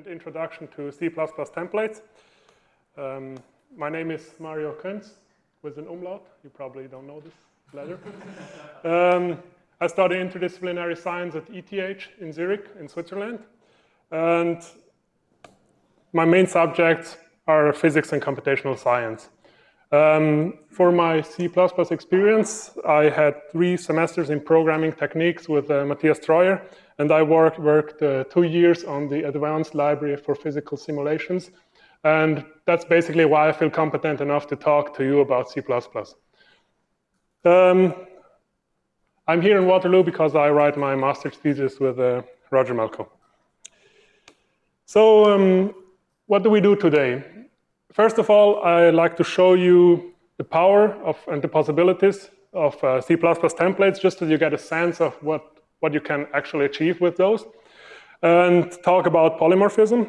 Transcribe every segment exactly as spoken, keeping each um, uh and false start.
introduction to C plus plus templates. Um, my name is Mario Könz with an umlaut. You probably don't know this letter. um, I study interdisciplinary science at E T H in Zurich in Switzerland. And my main subjects are physics and computational science. Um, for my C plus plus experience, I had three semesters in programming techniques with uh, Matthias Treuer, and I worked, worked uh, two years on the Advanced Library for Physical Simulations. And that's basically why I feel competent enough to talk to you about C plus plus. Um, I'm here in Waterloo because I write my master's thesis with uh, Roger Melko. So um, what do we do today? First of all, I'd like to show you the power of and the possibilities of uh, C plus plus templates, just so you get a sense of what, what you can actually achieve with those, and talk about polymorphism.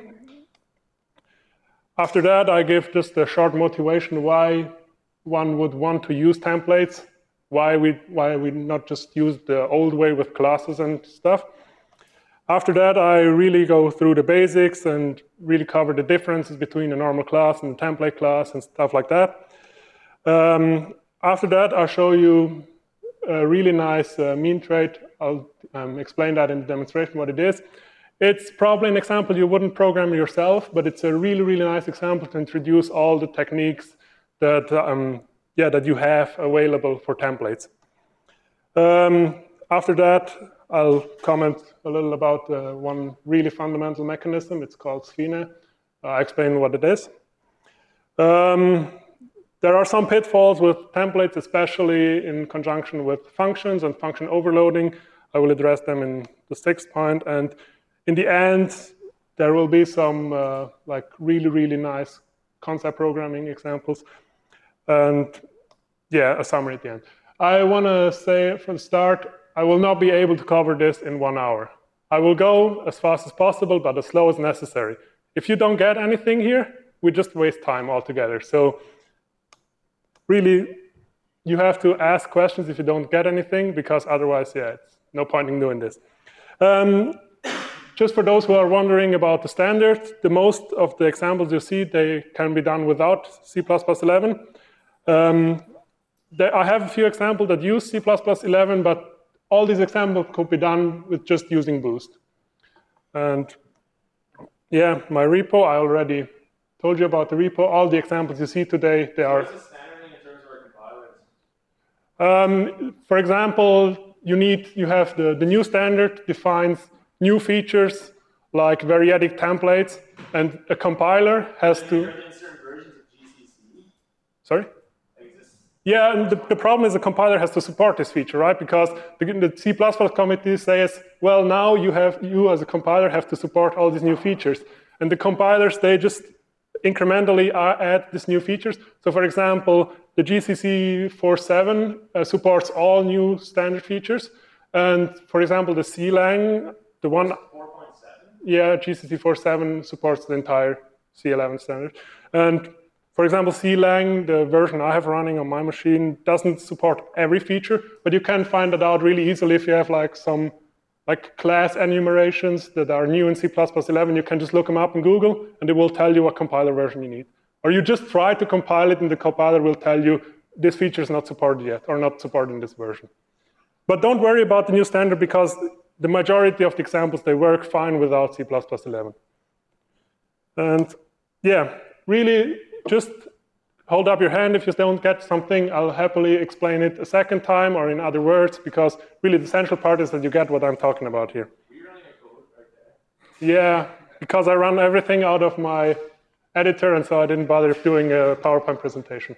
After that, I give just a short motivation why one would want to use templates, why we, why we not just use the old way with classes and stuff. After that, I really go through the basics and really cover the differences between a normal class and a template class and stuff like that. Um, after that, I'll show you a really nice uh, mean trait. I'll um, explain that in the demonstration what it is. It's probably an example you wouldn't program yourself, but it's a really, really nice example to introduce all the techniques that, um, yeah, that you have available for templates. Um, after that, I'll comment a little about uh, one really fundamental mechanism. It's called Sphene. I'll explain what it is. Um, there are some pitfalls with templates, especially in conjunction with functions and function overloading. I will address them in the sixth point. And in the end, there will be some uh, like really, really nice concept programming examples. And yeah, a summary at the end. I want to say from the start, I will not be able to cover this in one hour. I will go as fast as possible, but as slow as necessary. If you don't get anything here, we just waste time altogether. So really, you have to ask questions if you don't get anything, because otherwise, yeah, it's no point in doing this. Um, just for those who are wondering about the standard, the most of the examples you see, they can be done without C plus plus eleven. Um, there, I have a few examples that use C plus plus eleven, but all these examples could be done with just using Boost. And yeah, my repo, I already told you about the repo. All the examples you see today, they are... What's the standard in terms of our compilers? Um, for example, you need, you have the, the new standard defines new features like variadic templates, and a compiler has to... Are there certain versions of G C C? Sorry? Yeah, and the, the problem is the compiler has to support this feature, right? Because the, the C plus plus committee says, well, now you have you as a compiler have to support all these new features. And the compilers, they just incrementally add these new features. So for example, the G C C four point seven uh, supports all new standard features. And for example, the C lang, the one... four point seven? Yeah, G C C four point seven supports the entire C eleven standard. And for example, C lang, the version I have running on my machine, doesn't support every feature, but you can find that out really easily if you have like some like class enumerations that are new in C plus plus eleven. You can just look them up in Google, and it will tell you what compiler version you need. Or you just try to compile it, and the compiler will tell you this feature is not supported yet, or not supported in this version. But don't worry about the new standard, because the majority of the examples, they work fine without C plus plus eleven. And yeah, really, just hold up your hand if you don't get something. I'll happily explain it a second time or in other words, because really the central part is that you get what I'm talking about here. Are you running a code right there? Yeah, because I run everything out of my editor, and so I didn't bother doing a PowerPoint presentation.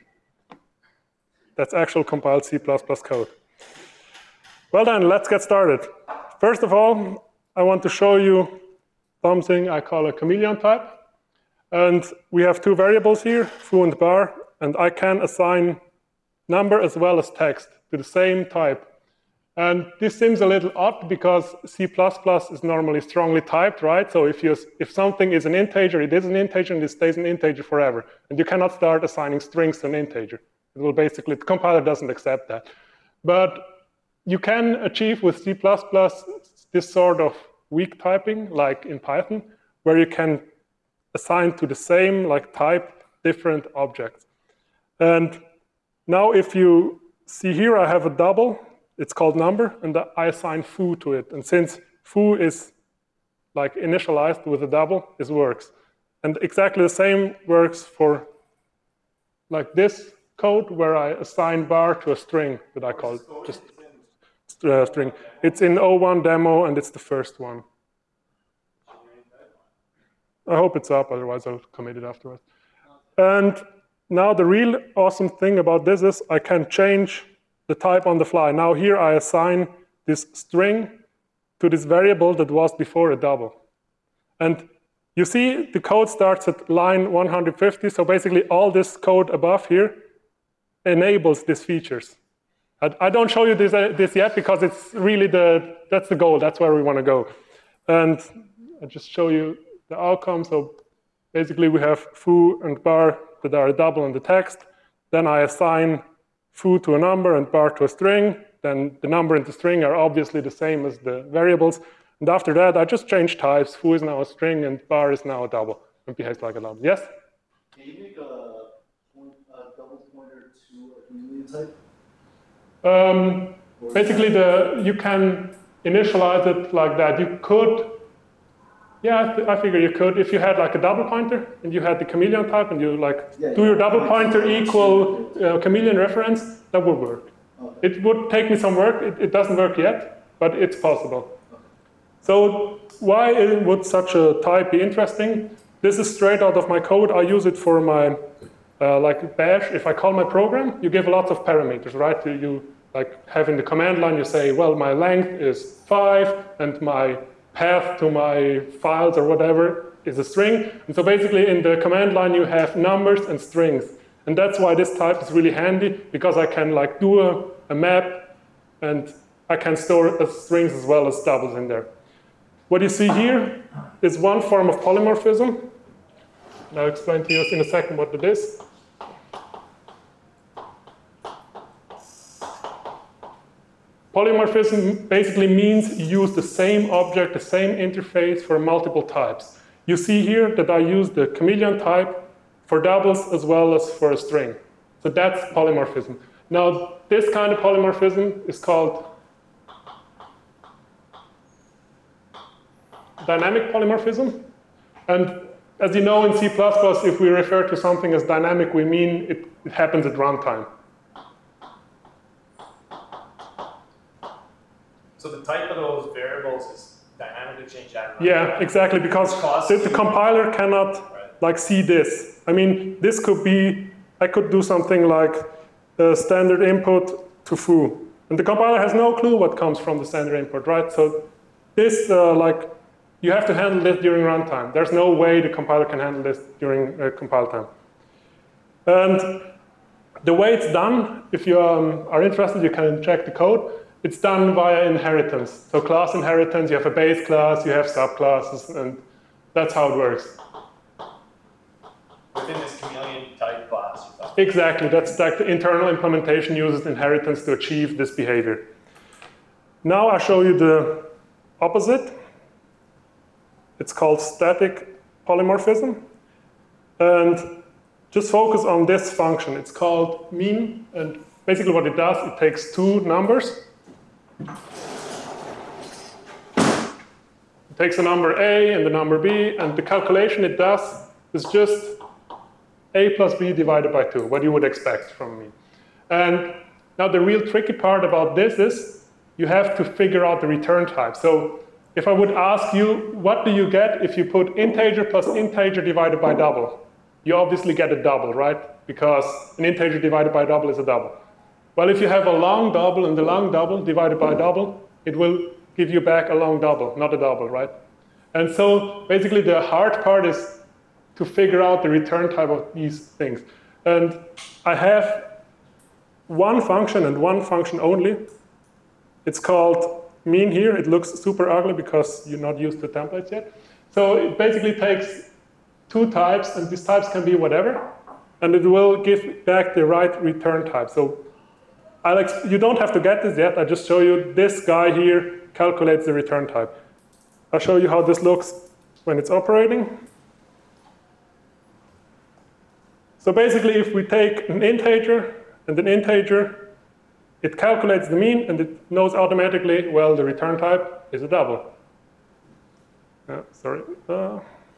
That's actual compiled C plus plus code. Well then, let's get started. First of all, I want to show you something I call a chameleon type. And we have two variables here, foo and bar, and I can assign number as well as text to the same type. And this seems a little odd because C plus plus is normally strongly typed, right? So if, you, if something is an integer, it is an integer, and it stays an integer forever. And you cannot start assigning strings to an integer. It will basically, the compiler doesn't accept that. But you can achieve with C plus plus this sort of weak typing, like in Python, where you can assigned to the same like type, different objects. And now if you see here, I have a double, it's called number, and I assign foo to it. And since foo is like initialized with a double, this works. And exactly the same works for like this code where I assign bar to a string that I call just uh, string. It's in O one demo and it's the first one. I hope it's up, otherwise I'll commit it afterwards. And now the real awesome thing about this is I can change the type on the fly. Now here I assign this string to this variable that was before a double. And you see the code starts at line one hundred fifty, so basically all this code above here enables these features. I, I don't show you this, uh, this yet because it's really the, that's the goal, that's where we want to go. And I'll just show you the outcome. So basically we have foo and bar that are a double in the text. Then I assign foo to a number and bar to a string. Then the number and the string are obviously the same as the variables. And after that, I just change types. Foo is now a string and bar is now a double and behaves like a double. Yes? Can you make a, point, a double pointer to a chameleon type? Um, basically, the you can initialize it like that. You could, yeah, I, I figure you could. If you had like a double pointer and you had the chameleon type and you like yeah, do yeah. your double pointer equal uh, chameleon reference, that would work. Okay. It would take me some work. It, it doesn't work yet, but it's possible. So why would such a type be interesting? This is straight out of my code. I use it for my uh, like bash. If I call my program, you give lots of parameters, right? You, you like have in the command line, you say, well, my length is five and my path to my files or whatever is a string. And so basically in the command line, you have numbers and strings. And that's why this type is really handy, because I can like do a, a map and I can store uh, strings as well as doubles in there. What you see here is one form of polymorphism. And I'll explain to you in a second what it is. Polymorphism basically means you use the same object, the same interface for multiple types. You see here that I use the chameleon type for doubles as well as for a string. So that's polymorphism. Now, this kind of polymorphism is called dynamic polymorphism. And as you know in C plus plus, if we refer to something as dynamic, we mean it, it happens at runtime. So the type of those variables is dynamically changed at runtime? Yeah, exactly, because the, the compiler cannot right. like see this. I mean, this could be, I could do something like the standard input to foo. And the compiler has no clue what comes from the standard input, right? So this, uh, like, you have to handle this during runtime. There's no way the compiler can handle this during uh, compile time. And the way it's done, if you um, are interested, you can check the code. It's done via inheritance. So class inheritance, you have a base class, you have subclasses, and that's how it works. Within this chameleon type class? Exactly, that's like the internal implementation uses inheritance to achieve this behavior. Now I'll show you the opposite. It's called static polymorphism. And just focus on this function. It's called mean. And basically what it does, it takes two numbers. It takes a number A and the number B. And the calculation it does is just A plus B divided by two, what you would expect from me. And now the real tricky part about this is you have to figure out the return type. So if I would ask you, what do you get if you put integer plus integer divided by double? You obviously get a double, right? Because an integer divided by double is a double. Well, if you have a long double and the long double divided by double, it will give you back a long double, not a double, right? And so basically the hard part is to figure out the return type of these things. And I have one function and one function only. It's called mean here. It looks super ugly because you're not used to templates yet. So it basically takes two types, and these types can be whatever, and it will give back the right return type. So Alex, you don't have to get this yet. I just show you this guy here calculates the return type. I'll show you how this looks when it's operating. So basically, if we take an integer and an integer, it calculates the mean, and it knows automatically, well, the return type is a double. Uh, sorry. Uh,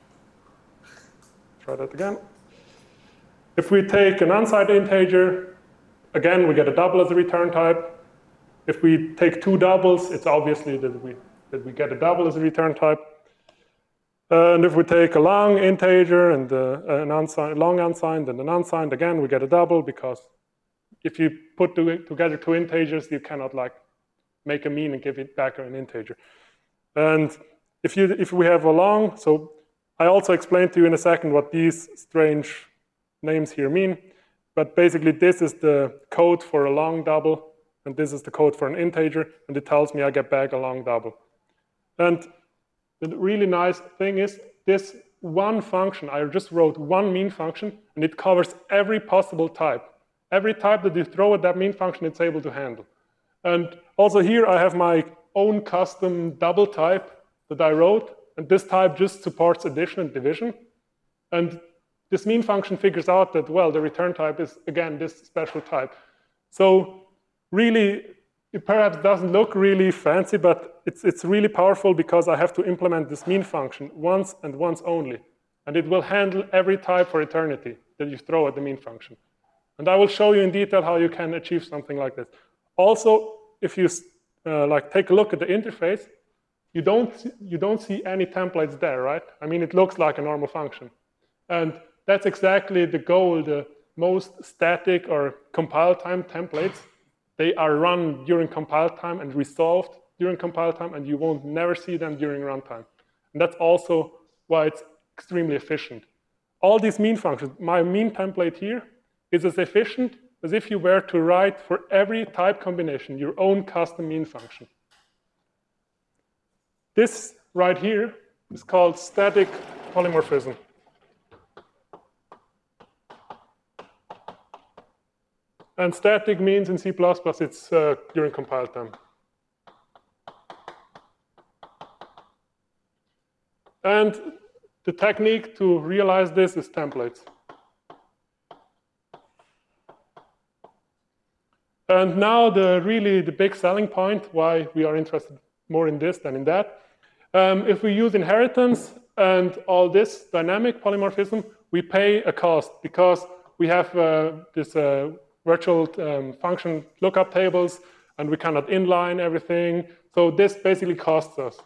try that again. If we take an unsigned integer, again, we get a double as a return type. If we take two doubles, it's obviously that we, that we get a double as a return type. And if we take a long integer and uh, an unsigned, long unsigned and an unsigned, again, we get a double, because if you put together two integers, you cannot like make a mean and give it back an integer. And if, you, if we have a long, so I also explained to you in a second what these strange names here mean. But basically, this is the code for a long double, and this is the code for an integer, and it tells me I get back a long double. And the really nice thing is this one function, I just wrote one mean function, and it covers every possible type. Every type that you throw at that mean function, it's able to handle. And also here I have my own custom double type that I wrote, and this type just supports addition and division. And this mean function figures out that, well, the return type is, again, this special type. So really, it perhaps doesn't look really fancy, but it's, it's really powerful, because I have to implement this mean function once and once only. And it will handle every type for eternity that you throw at the mean function. And I will show you in detail how you can achieve something like this. Also, if you uh, like take a look at the interface, you don't, you don't see any templates there, right? I mean, it looks like a normal function. And that's exactly the goal. The most static or compile time templates, they are run during compile time and resolved during compile time, and you won't never see them during runtime. And that's also why it's extremely efficient. All these mean functions, my mean template here is as efficient as if you were to write for every type combination your own custom mean function. This right here is called static polymorphism. And static means in C plus plus it's uh, during compile time. And the technique to realize this is templates. And now the really the big selling point, why we are interested more in this than in that. Um, if we use inheritance and all this dynamic polymorphism, we pay a cost, because we have uh, this uh, virtual um, function lookup tables, and we cannot inline everything. So this basically costs us.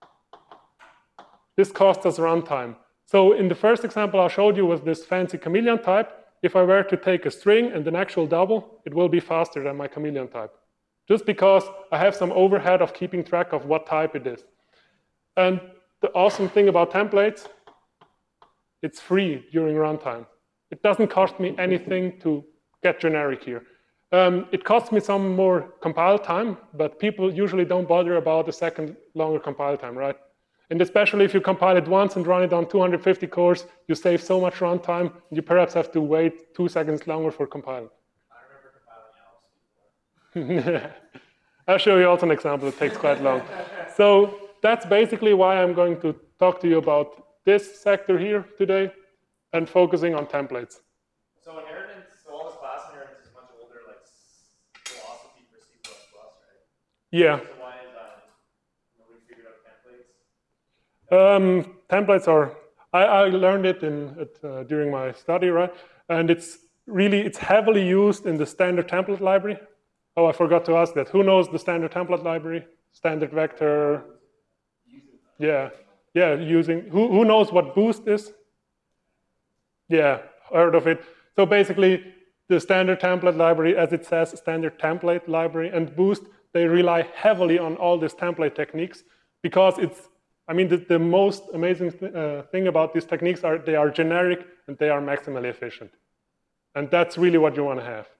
This costs us runtime. So in the first example I showed you was this fancy chameleon type. If I were to take a string and an actual double, it will be faster than my chameleon type, just because I have some overhead of keeping track of what type it is. And the awesome thing about templates, it's free during runtime. It doesn't cost me anything to get generic here. Um, it costs me some more compile time, but people usually don't bother about a second longer compile time, right? And especially if you compile it once and run it on two hundred fifty cores, you save so much runtime, you perhaps have to wait two seconds longer for compiling. I remember compiling Alice before. I'll show you also an example that takes quite long. So that's basically why I'm going to talk to you about this sector here today and focusing on templates. So inheritance, so all this class inheritance is much older, like philosophy for C plus plus, right? Yeah. So why is that? Nobody figured out templates? Um, templates are, I, I learned it in, it, uh, during my study, right? And it's really, it's heavily used in the standard template library. Oh, I forgot to ask that. Who knows the standard template library? Standard vector. Yeah, yeah, using, who, who knows what Boost is? Yeah, heard of it. So basically, the standard template library, as it says, standard template library, and Boost, they rely heavily on all these template techniques, because it's, I mean, the, the most amazing th uh, thing about these techniques are they are generic and they are maximally efficient. And that's really what you want to have.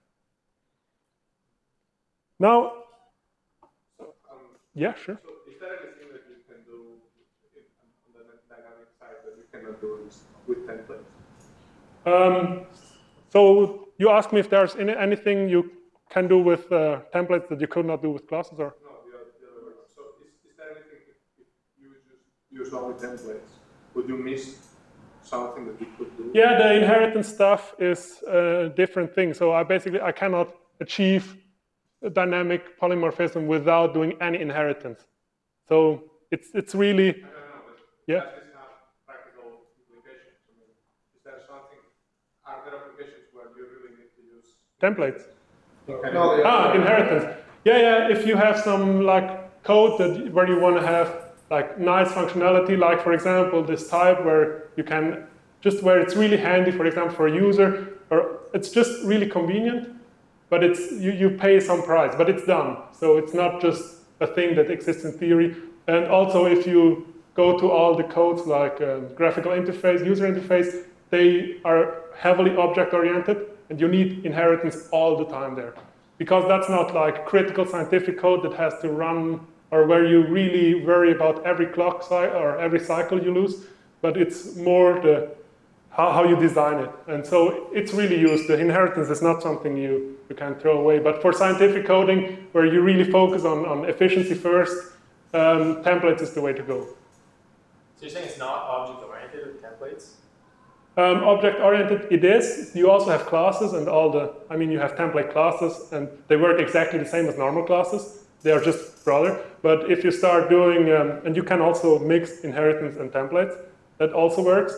Now, um, yeah, sure. So is there anything that you can do in, on the dynamic side that you cannot do with templates? Um, so you asked me if there's any, anything you can do with uh, templates that you could not do with classes, or? No, the other, the other way around. So is, is there anything, if, if you just use only templates, would you miss something that you could do? Yeah, the inheritance stuff is a different thing. So I basically, I cannot achieve a dynamic polymorphism without doing any inheritance. So it's it's really, I don't know, but yeah. does this have practical implications? I mean, is there something, are there applications where you really need to use Templates. Okay. No, they Ah, are- inheritance. Yeah, yeah. If you have some like code that where you want to have like nice functionality, like for example this type where you can just where it's really handy, for example, for a user, or it's just really convenient, but it's you, you pay some price, but it's done. So it's not just a thing that exists in theory. And also, if you go to all the codes like um, graphical interface, user interface, they are heavily object-oriented, and you need inheritance all the time there. Because that's not like critical scientific code that has to run, or where you really worry about every clock cycle or every cycle you lose, but it's more the how, how you design it. And so it's really used. The inheritance is not something you, you can throw away. But for scientific coding, where you really focus on, on efficiency first, um, templates is the way to go. So you're saying it's not object-oriented with templates? Um, object-oriented, it is. You also have classes and all the, I mean, you have template classes, and they work exactly the same as normal classes. They are just broader. But if you start doing, um, and you can also mix inheritance and templates, that also works.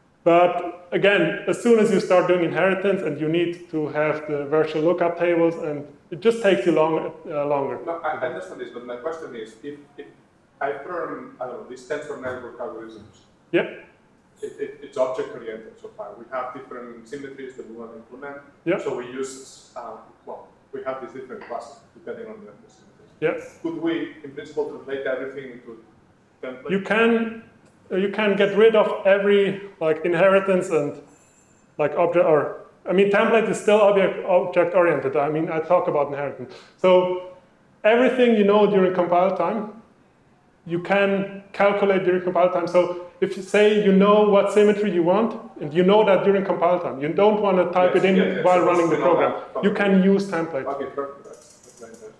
But again, as soon as you start doing inheritance and you need to have the virtual lookup tables, and it just takes you long, uh, longer. No, I I understand this, but my question is, if, if I learn, I don't know, these tensor network algorithms, Yeah, it, it, it's object-oriented so far. We have different symmetries that we want to implement. Yeah. So we use, um, well, we have these different classes depending on the, the symmetries. yeah. Could we, in principle, translate everything into templates? You can you can get rid of every like inheritance and like object or I mean template is still object object oriented. I mean I talk about inheritance. So everything you know during compile time, you can calculate during compile time. So if you say you know what symmetry you want, and you know that during compile time, you don't want to type Yes, it in yes, yes. while So running the we know program. that. You can use templates. Okay, perfect. That's, that's very interesting.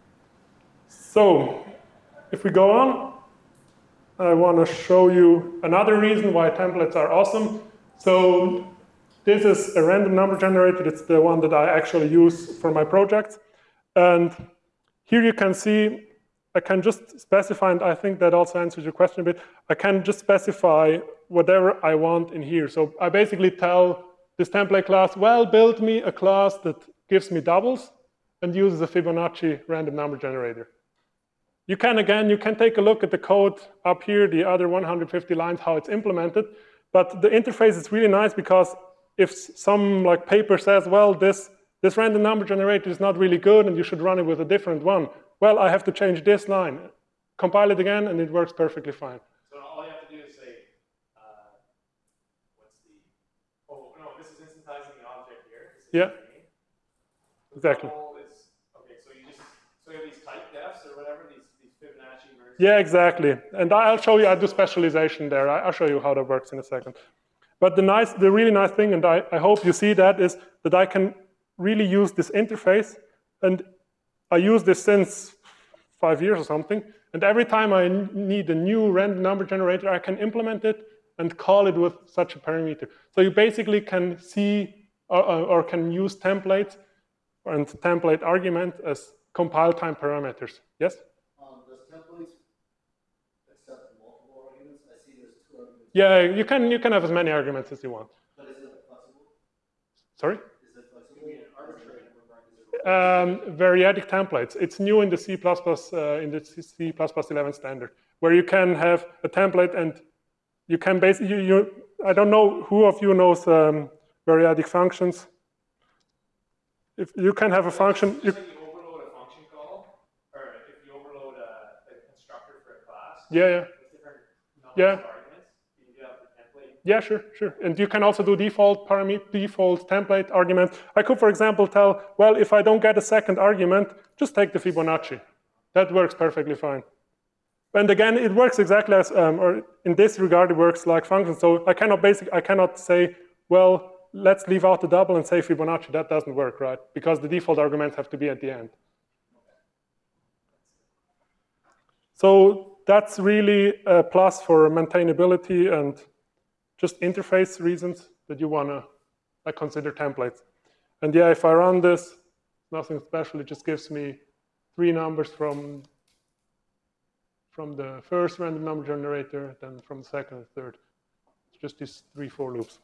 So if we go on, I want to show you another reason why templates are awesome. So this is a random number generator. It's the one that I actually use for my projects. And here you can see, I can just specify, and I think that also answers your question a bit. I can just specify whatever I want in here. So I basically tell this template class, well, build me a class that gives me doubles and uses a Fibonacci random number generator. You can, again, you can take a look at the code up here, the other one hundred fifty lines, how it's implemented. But the interface is really nice because if some like paper says, well, this, this random number generator is not really good and you should run it with a different one, well, I have to change this line, compile it again, and it works perfectly fine. So all you have to do is say, uh, what's the, oh, no, this is instantizing the object here. This is Yeah. the name. The Exactly. double is, okay, so you just, so you have these type defs or whatever, these, these Fibonacci versions. Yeah, exactly. And I'll show you, I do specialization there. I'll show you how that works in a second. But the nice, the really nice thing, and I, I hope you see that, is that I can really use this interface. And I use this since five years or something. And every time I need a new random number generator, I can implement it and call it with such a parameter. So you basically can see or, or can use templates and template argument as compile time parameters. Yes? Um, does templates accept multiple arguments? I see there's two arguments. Yeah, you can you can have as many arguments as you want. But is it flexible? Sorry? Is it flexible? Arbitrary. Um, variadic templates. It's new in the C plus plus uh, in the C plus plus eleven standard, where you can have a template and you can basically you, you I don't know who of you knows um, variadic functions. If you can have a function, Just you, like you overload a function call, or if you overload a, a constructor for a class, yeah, yeah, with different numbers Yeah. of arguments, you can do that with the template. yeah, sure, sure. And you can also do default parameter, default template arguments. I could, for example, tell, well, if I don't get a second argument, just take the Fibonacci. That works perfectly fine. And again, it works exactly as, um, or in this regard, it works like functions. So I cannot basic, I cannot say, well, let's leave out the double and say Fibonacci. That doesn't work, right? Because the default arguments have to be at the end. So that's really a plus for maintainability and just interface reasons that you want to like, consider templates. And yeah, if I run this, nothing special. It just gives me three numbers from, from the first random number generator, then from the second and third. It's just these three for loops.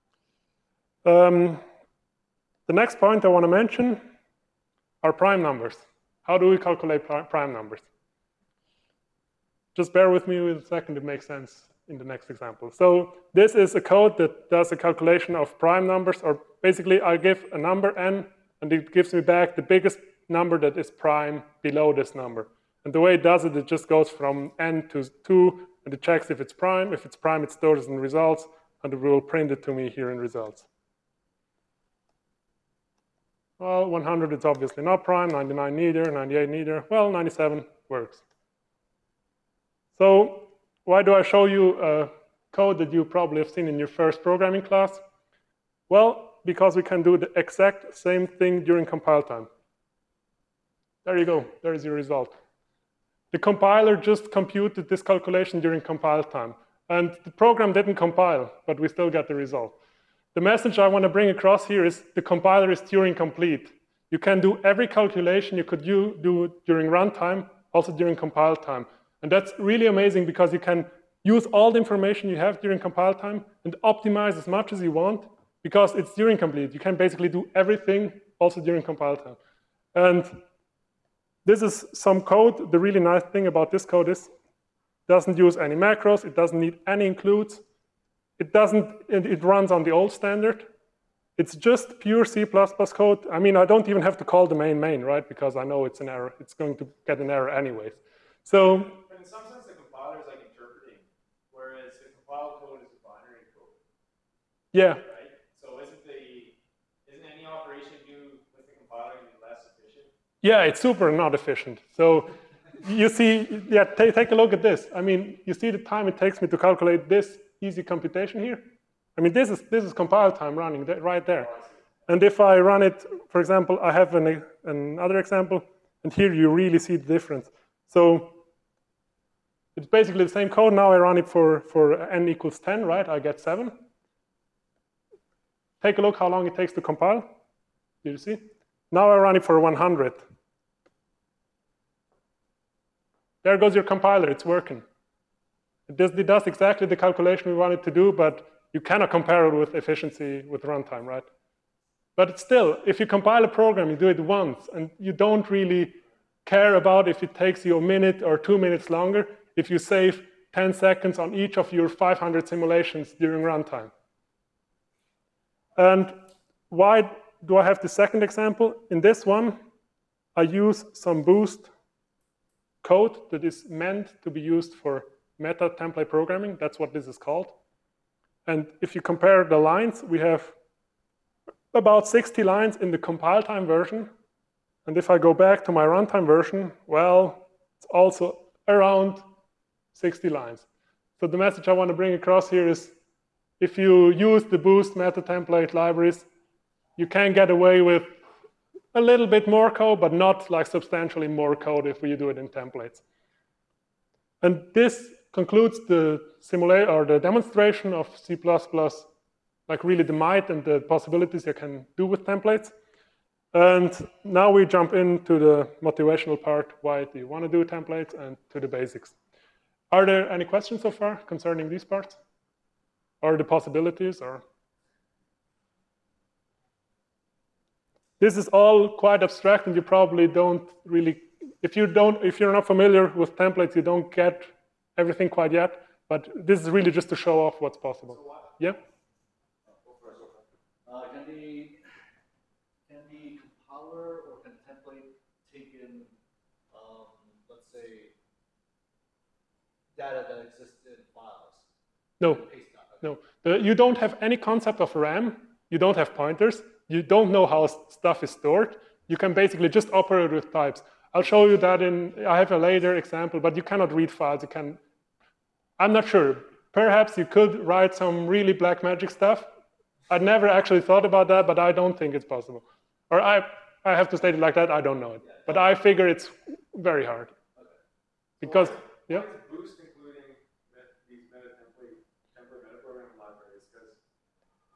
Um, the next point I want to mention are prime numbers. How do we calculate prime numbers? Just bear with me with a second, it makes sense in the next example. So this is a code that does a calculation of prime numbers, or basically I give a number n, and it gives me back the biggest number that is prime below this number. And the way it does it, it just goes from n to two, and it checks if it's prime. If it's prime, it stores it in results, and it will print it to me here in results. Well, one hundred is obviously not prime, ninety-nine neither, ninety-eight neither. Well, ninety-seven works. So why do I show you a code that you probably have seen in your first programming class? Well, because we can do the exact same thing during compile time. There you go, there is your result. The compiler just computed this calculation during compile time. And the program didn't compile, but we still get the result. The message I want to bring across here is the compiler is Turing complete. You can do every calculation you could do, do during runtime, also during compile time. And that's really amazing because you can use all the information you have during compile time and optimize as much as you want because it's Turing complete. You can basically do everything also during compile time. And this is some code. The really nice thing about this code is it doesn't use any macros. It doesn't need any includes. It doesn't, it runs on the old standard. It's just pure C plus plus code. I mean, I don't even have to call the main main, right? Because I know it's an error. It's going to get an error anyways. So, but in some sense, the compiler is like interpreting, whereas the compiled code is a binary code. Yeah. Right? So isn't the isn't any operation you do with the compiler any less efficient? Yeah, it's super not efficient. So you see, yeah, take, take a look at this. I mean, you see the time it takes me to calculate this easy computation here? I mean, this is, this is compile time running right there. And if I run it, for example, I have an, another example, and here you really see the difference. So it's basically the same code. Now I run it for, for n equals ten, right? I get seven. Take a look how long it takes to compile. Did you see? Now I run it for one hundred. There goes your compiler. It's working. It does, it does exactly the calculation we wanted to do, but you cannot compare it with efficiency with runtime, right? But still, if you compile a program, you do it once, and you don't really care about if it takes you a minute or two minutes longer, if you save ten seconds on each of your five hundred simulations during runtime. And why do I have the second example? In this one, I use some Boost code that is meant to be used for meta template programming. That's what this is called. And if you compare the lines, we have about sixty lines in the compile time version. And if I go back to my runtime version, well, it's also around sixty lines. So the message I want to bring across here is if you use the Boost meta template libraries, you can get away with a little bit more code, but not like substantially more code if you do it in templates. And this concludes the simulation or the demonstration of C plus plus, like really the might and the possibilities you can do with templates. And now we jump into the motivational part. Why do you want to do templates, and to the basics. Are there any questions so far concerning these parts? Or the possibilities? Or this is all quite abstract, and you probably don't really, if you don't, if you're not familiar with templates, you don't get everything quite yet. But this is really just to show off what's possible. So what? Yeah. Uh, can the can the compiler or can the template take in, um, let's say, data that exists in files? No. And paste that? No, the, you don't have any concept of RAM. You don't have pointers. You don't know how stuff is stored. You can basically just operate with types. I'll show you that in, I have a later example, but you cannot read files. You can, I'm not sure. Perhaps you could write some really black magic stuff. I'd never actually thought about that, but I don't think it's possible. Or I, I have to state it like that, I don't know it. But I figure it's very hard. Because, yeah? Boost including these meta template, template meta program libraries?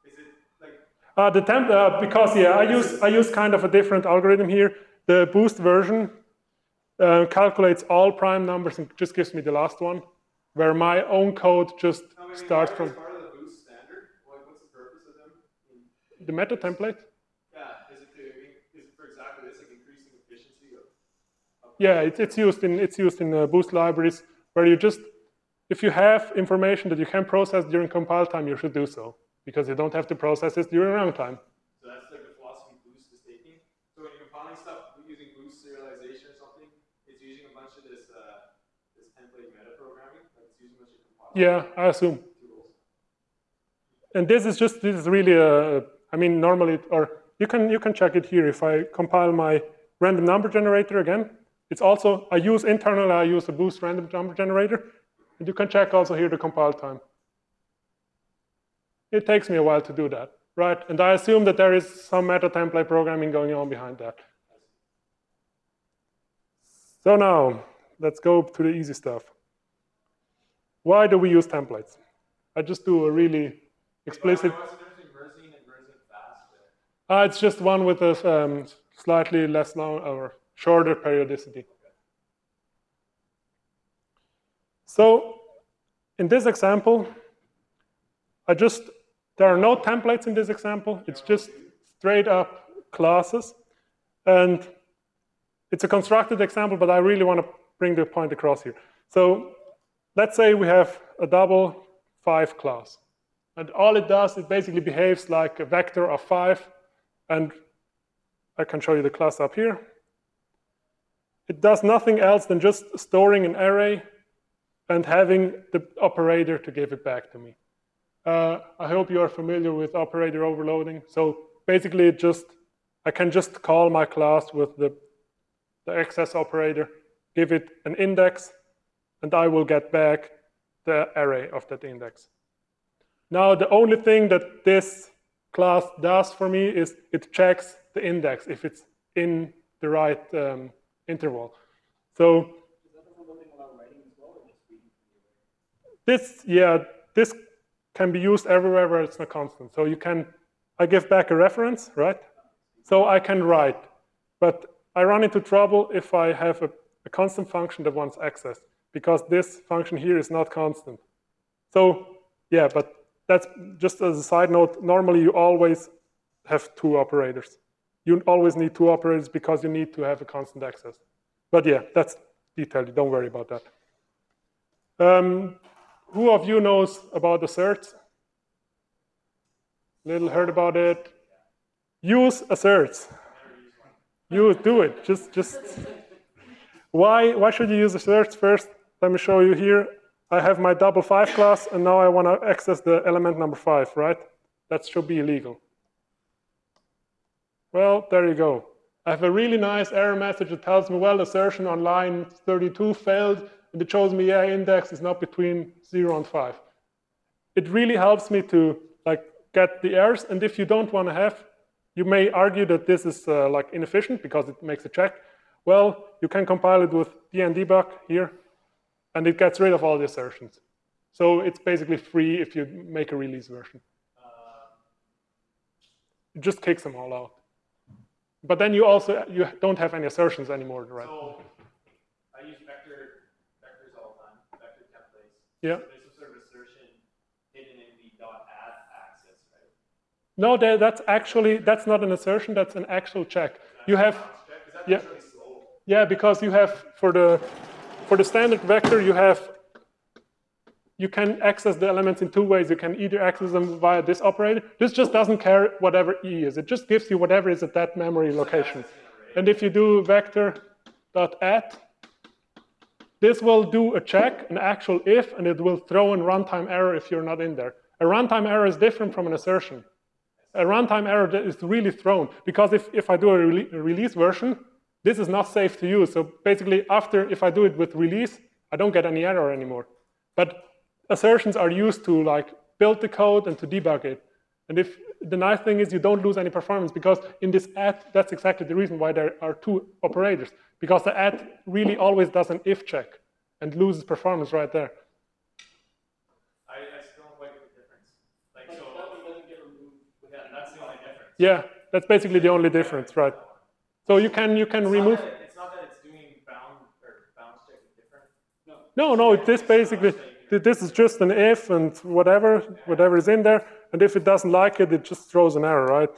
Is it like Uh, the temp uh, because yeah, I use I use kind of a different algorithm here. The boost version uh, calculates all prime numbers and just gives me the last one, where my own code just I mean, starts why are from they part of the boost standard? Like, what's the purpose of them? In, in the meta template. Yeah, is it to is it for exactly this, like increasing efficiency of? of Yeah, it's it's used in it's used in uh, boost libraries where you just if you have information that you can process during compile time, you should do so because you don't have to process it during runtime. So that's like the philosophy Boost is taking. So when you're compiling stuff using Boost serialization or something, it's using a bunch of this uh, this template meta programming. Like it's using a bunch of compile Yeah, I assume. tools. And this is just this is really a I mean normally or you can you can check it here if I compile my random number generator again. It's also I use internally I use a Boost random number generator, and you can check also here the compile time. It takes me a while to do that, right? And I assume that there is some meta template programming going on behind that. So now let's go to the easy stuff. Why do we use templates? I just do a really explicit. What's the difference between Mersenne and Mersenne fast? Uh, it's just one with a um, slightly less long or shorter periodicity. So in this example, I just there are no templates in this example. It's just straight up classes, and it's a constructed example, but I really want to bring the point across here. So let's say we have a double five class, and all it does, it basically behaves like a vector of five, and I can show you the class up here. It does nothing else than just storing an array and having the operator to give it back to me. Uh, I hope you are familiar with operator overloading. So basically, it just I can just call my class with the, the access operator, give it an index, and I will get back the array of that index. Now, the only thing that this class does for me is it checks the index if it's in the right um, interval. So this, yeah, this can be used everywhere where it's not constant. So you can, I give back a reference, right? So I can write, but I run into trouble if I have a, a constant function that wants access, because this function here is not constant. So yeah, but that's just as a side note, normally you always have two operators. You always need two operators because you need to have a constant access. But yeah, that's detailed, don't worry about that. Um, Who of you knows about asserts? Little heard about it. Use asserts. You do it. Just, just. Why, why should you use asserts? First, let me show you here. I have my double five class, and now I want to access the element number five, right? That should be illegal. Well, there you go. I have a really nice error message that tells me, well, assertion on line thirty-two failed. And it shows me, yeah, index is not between zero and five. It really helps me to like get the errors. And if you don't want to have, you may argue that this is uh, like inefficient because it makes a check. Well, you can compile it with dndebug here, and it gets rid of all the assertions. So it's basically free if you make a release version. It just kicks them all out. But then you also you don't have any assertions anymore, right? So I use vector vectors all the time, vector templates. Yeah. So there's some sort of assertion hidden in the dot add access, right? No, that's actually that's not an assertion. That's an actual check. You have, yeah, yeah, because you have for the for the standard vector you have you can access the elements in two ways. You can either access them via this operator. This just doesn't care whatever E is. It just gives you whatever is at that memory location. And if you do vector.add, this will do a check, an actual if, and it will throw in runtime error if you're not in there. A runtime error is different from an assertion. A runtime error is really thrown, because if, if I do a, re a release version, this is not safe to use. So basically, after, if I do it with release, I don't get any error anymore. But assertions are used to like build the code and to debug it. And if the nice thing is you don't lose any performance, because in this add, that's exactly the reason why there are two operators, because the add really always does an if check and loses performance right there. I, I still don't quite get the difference. Like, so, that doesn't get removed Yeah, that's basically the only difference, right? So you can you can It's remove. Not that, it's not that it's doing bound or bounds check is different. No, no. This basically this is just an if and whatever whatever is in there, and if it doesn't like it, it just throws an error, right?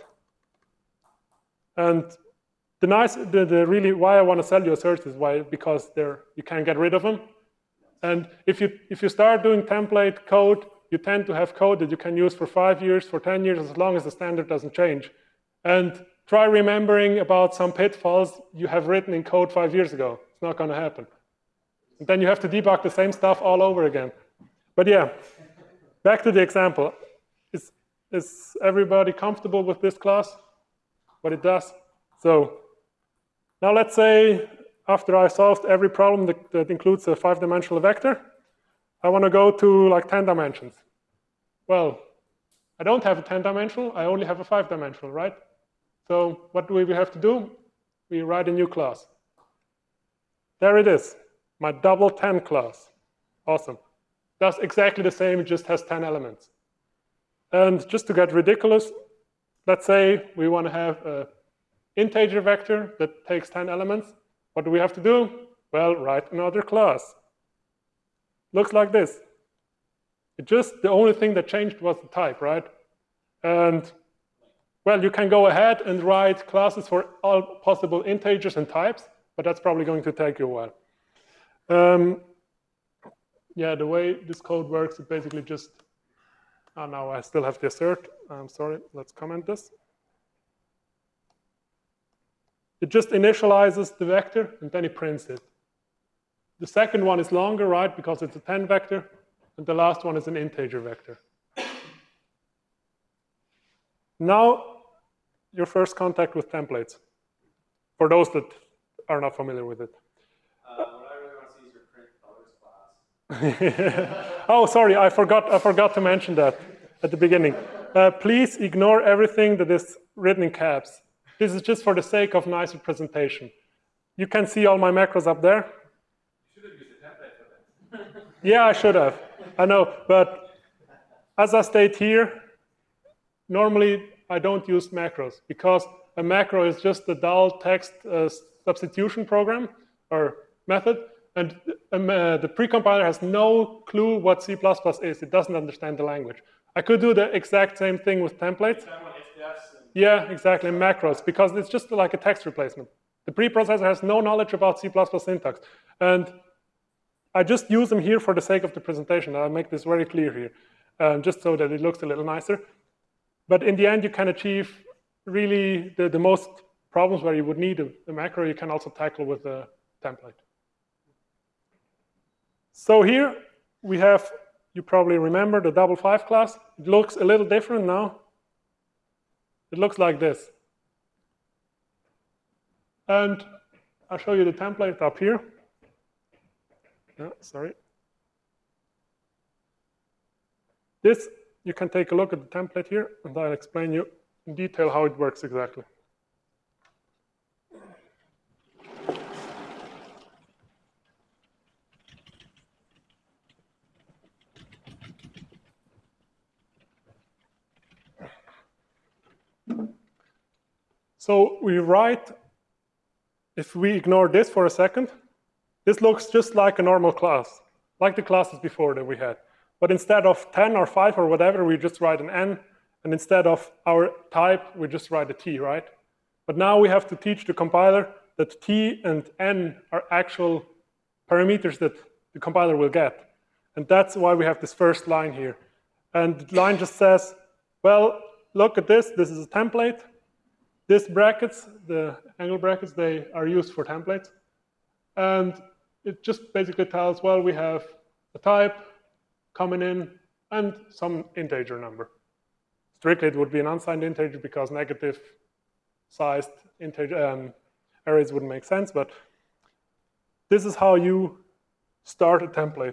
And the nice, the, the really why I want to sell you asserts is why because they're you can't get rid of them. And if you if you start doing template code, you tend to have code that you can use for five years, for ten years, as long as the standard doesn't change. And try remembering about some pitfalls you have written in code five years ago. It's not going to happen. And then you have to debug the same stuff all over again. But yeah, back to the example. Is, is everybody comfortable with this class? What it does? So now let's say after I solved every problem that, that includes a five-dimensional vector, I want to go to like ten dimensions. Well, I don't have a ten-dimensional, I only have a five-dimensional, right? So what do we have to do? We write a new class. There it is, my double ten class. Awesome. Does exactly the same, it just has ten elements. And just to get ridiculous, let's say we want to have an integer vector that takes ten elements. What do we have to do? Well, write another class. Looks like this. It just, the only thing that changed was the type, right? And well, you can go ahead and write classes for all possible integers and types, but that's probably going to take you a while. Um, yeah, the way this code works, it basically just, oh, now I still have the assert. I'm sorry, let's comment this. It just initializes the vector, and then it prints it. The second one is longer, right, because it's a ten vector, and the last one is an integer vector. Now, your first contact with templates, for those that are not familiar with it. Uh, what I really want to see is your print colors class. Oh, sorry, I forgot, I forgot to mention that at the beginning. Uh, please ignore everything that is written in caps. This is just for the sake of nicer presentation. You can see all my macros up there. You should have used a template for that. Yeah, I should have. I know, but as I state here, normally I don't use macros because a macro is just a dull text uh, substitution program or method, and um, uh, the precompiler has no clue what C plus plus is. It doesn't understand the language. I could do the exact same thing with templates. Yeah, exactly, in macros, because it's just like a text replacement. The preprocessor has no knowledge about C plus plus syntax. And I just use them here for the sake of the presentation. I'll make this very clear here, um, just so that it looks a little nicer. But in the end, you can achieve really the, the most problems where you would need a, a macro, you can also tackle with a template. So here we have, you probably remember the double five class. It looks a little different now. It looks like this. And I'll show you the template up here. Oh, sorry. This, you can take a look at the template here, and I'll explain you in detail how it works exactly. So we write, if we ignore this for a second, this looks just like a normal class, like the classes before that we had. But instead of ten or five or whatever, we just write an n, and instead of our type, we just write a t, right? But now we have to teach the compiler that t and n are actual parameters that the compiler will get. And that's why we have this first line here. And the line just says, well, look at this, this is a template. These brackets, the angle brackets, they are used for templates. And it just basically tells, well, we have a type coming in and some integer number. Strictly, it would be an unsigned integer because negative sized integer um, arrays wouldn't make sense, but this is how you start a template.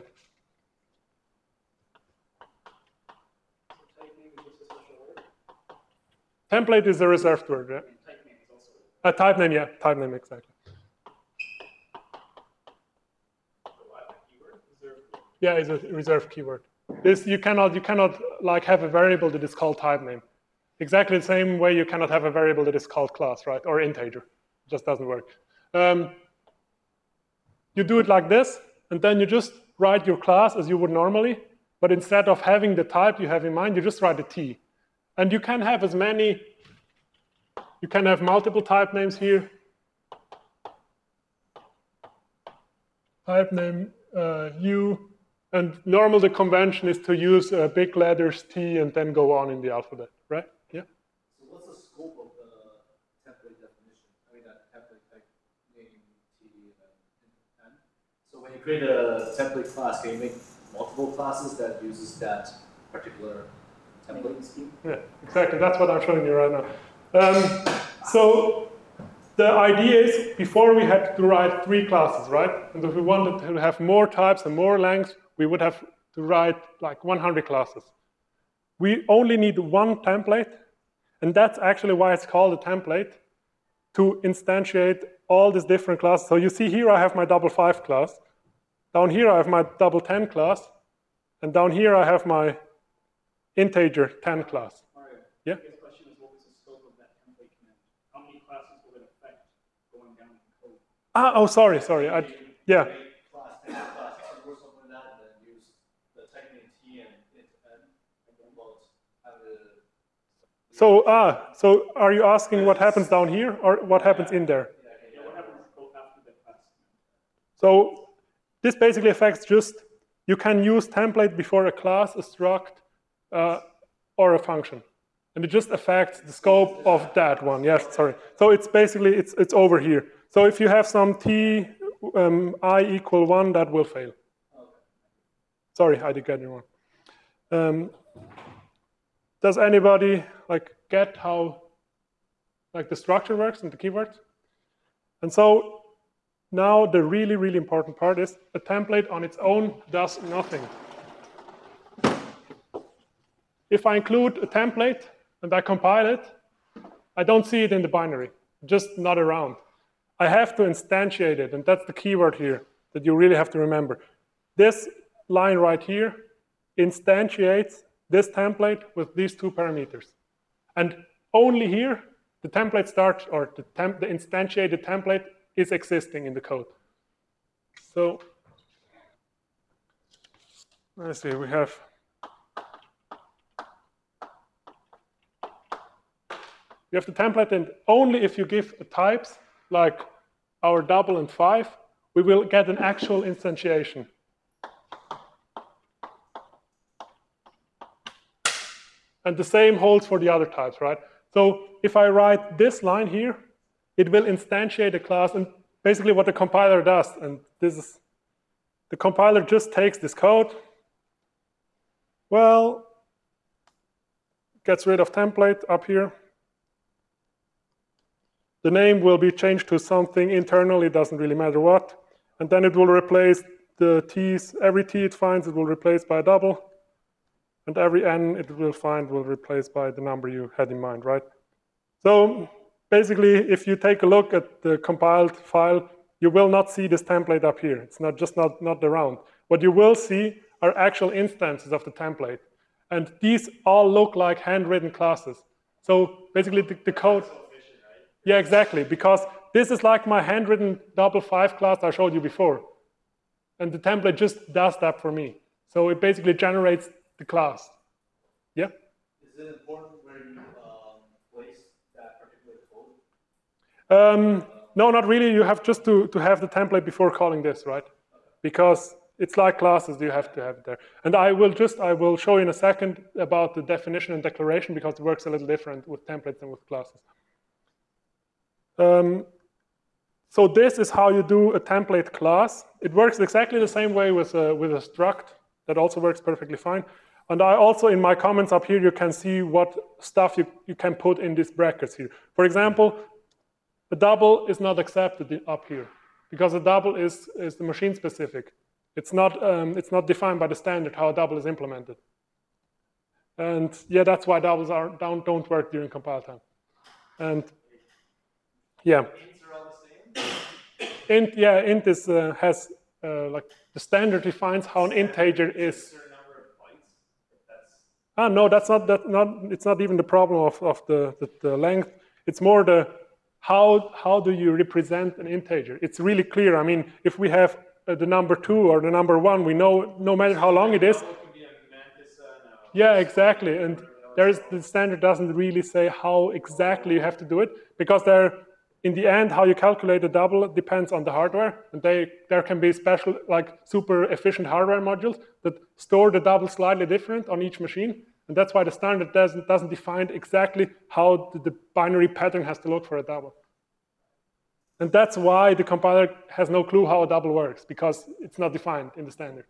Template is a reserved word, yeah. Type name is also A type name, yeah, type name, exactly. Yeah, it's a reserved keyword. This you cannot you cannot like have a variable that is called type name. Exactly the same way you cannot have a variable that is called class, right? Or integer. It just doesn't work. Um, you do it like this, and then you just write your class as you would normally, but instead of having the type you have in mind, you just write a T. And you can have as many, you can have multiple type names here. Type name uh, U, and normal the convention is to use uh, big letters T and then go on in the alphabet, right? Yeah. So what's the scope of the template definition? I mean, that template type name T and N. So when you create a template class, can you make multiple classes that uses that particular template scheme? Yeah, exactly. That's what I'm showing you right now. Um, so the idea is, before we had to write three classes, right? And if we wanted to have more types and more lengths, we would have to write like one hundred classes. We only need one template, and that's actually why it's called a template, to instantiate all these different classes. So you see here I have my double five class. Down here I have my double ten class. And down here I have my integer ten class. Mario, Yeah? the question is, what was the scope of that template command? How many classes will it affect going down the code? Ah, oh, sorry, sorry. I, yeah. Class, ten class, or something like that, and then use the type name T and int N, and then both have a. So, ah, so are you asking what happens down here or what happens in there? Yeah, what happens both after the class? So this basically affects just, you can use template before a class, a struct, uh, or a function. And it just affects the scope of that one. Yes, sorry. So it's basically, it's, it's over here. So if you have some t um, I equal one, that will fail. Sorry, I did get it wrong. Um, does anybody like get how like the structure works and the keywords? And so now the really, really important part is a template on its own does nothing. If I include a template and I compile it, I don't see it in the binary, just not around. I have to instantiate it, and that's the keyword here that you really have to remember. This line right here instantiates this template with these two parameters. And only here, the template starts, or the, temp, the instantiated template is existing in the code. So, let's see, we have you have the template, and only if you give types like our double and five, we will get an actual instantiation. And the same holds for the other types, right? So if I write this line here, it will instantiate a class, and basically what the compiler does, and this is, the compiler just takes this code, well, gets rid of template up here. The name will be changed to something internal, it doesn't really matter what. And then it will replace the t's, every t it finds, it will replace by a double. And every n it will find will replace by the number you had in mind, right? So basically, if you take a look at the compiled file, you will not see this template up here. It's not just not, not around. What you will see are actual instances of the template. And these all look like handwritten classes. So basically the, the code. Yeah, exactly, because this is like my handwritten double five class I showed you before. And the template just does that for me. So it basically generates the class. Yeah? Is it important where you um, place that particular code? Um, no, not really. You have just to, to have the template before calling this, right? Because it's like classes, you have to have it there. And I will just, I will show you in a second about the definition and declaration, because it works a little different with templates than with classes. Um, so this is how you do a template class. It works exactly the same way with a, with a struct. That also works perfectly fine. And I also, in my comments up here, you can see what stuff you, you can put in these brackets here. For example, a double is not accepted up here, because a double is, is the machine specific. It's not, um, it's not defined by the standard how a double is implemented. And yeah, that's why doubles are, don't, don't work during compile time. And yeah. Ints are all the same? Int, yeah, int is, uh, has, uh, like, the standard defines how an integer is. A certain number of bytes, if that's Ah, no, that's not that. Not it's not even the problem of of the, the the length. It's more the how how do you represent an integer? It's really clear. I mean, if we have uh, the number two or the number one, we know no matter how long it is. Yeah, exactly. And there is the standard doesn't really say how exactly you have to do it, because there, in the end, how you calculate the double depends on the hardware, and they there can be special, like super efficient hardware modules that store the double slightly different on each machine, and that's why the standard doesn't doesn't define exactly how the, the binary pattern has to look for a double. And that's why the compiler has no clue how a double works, because it's not defined in the standard.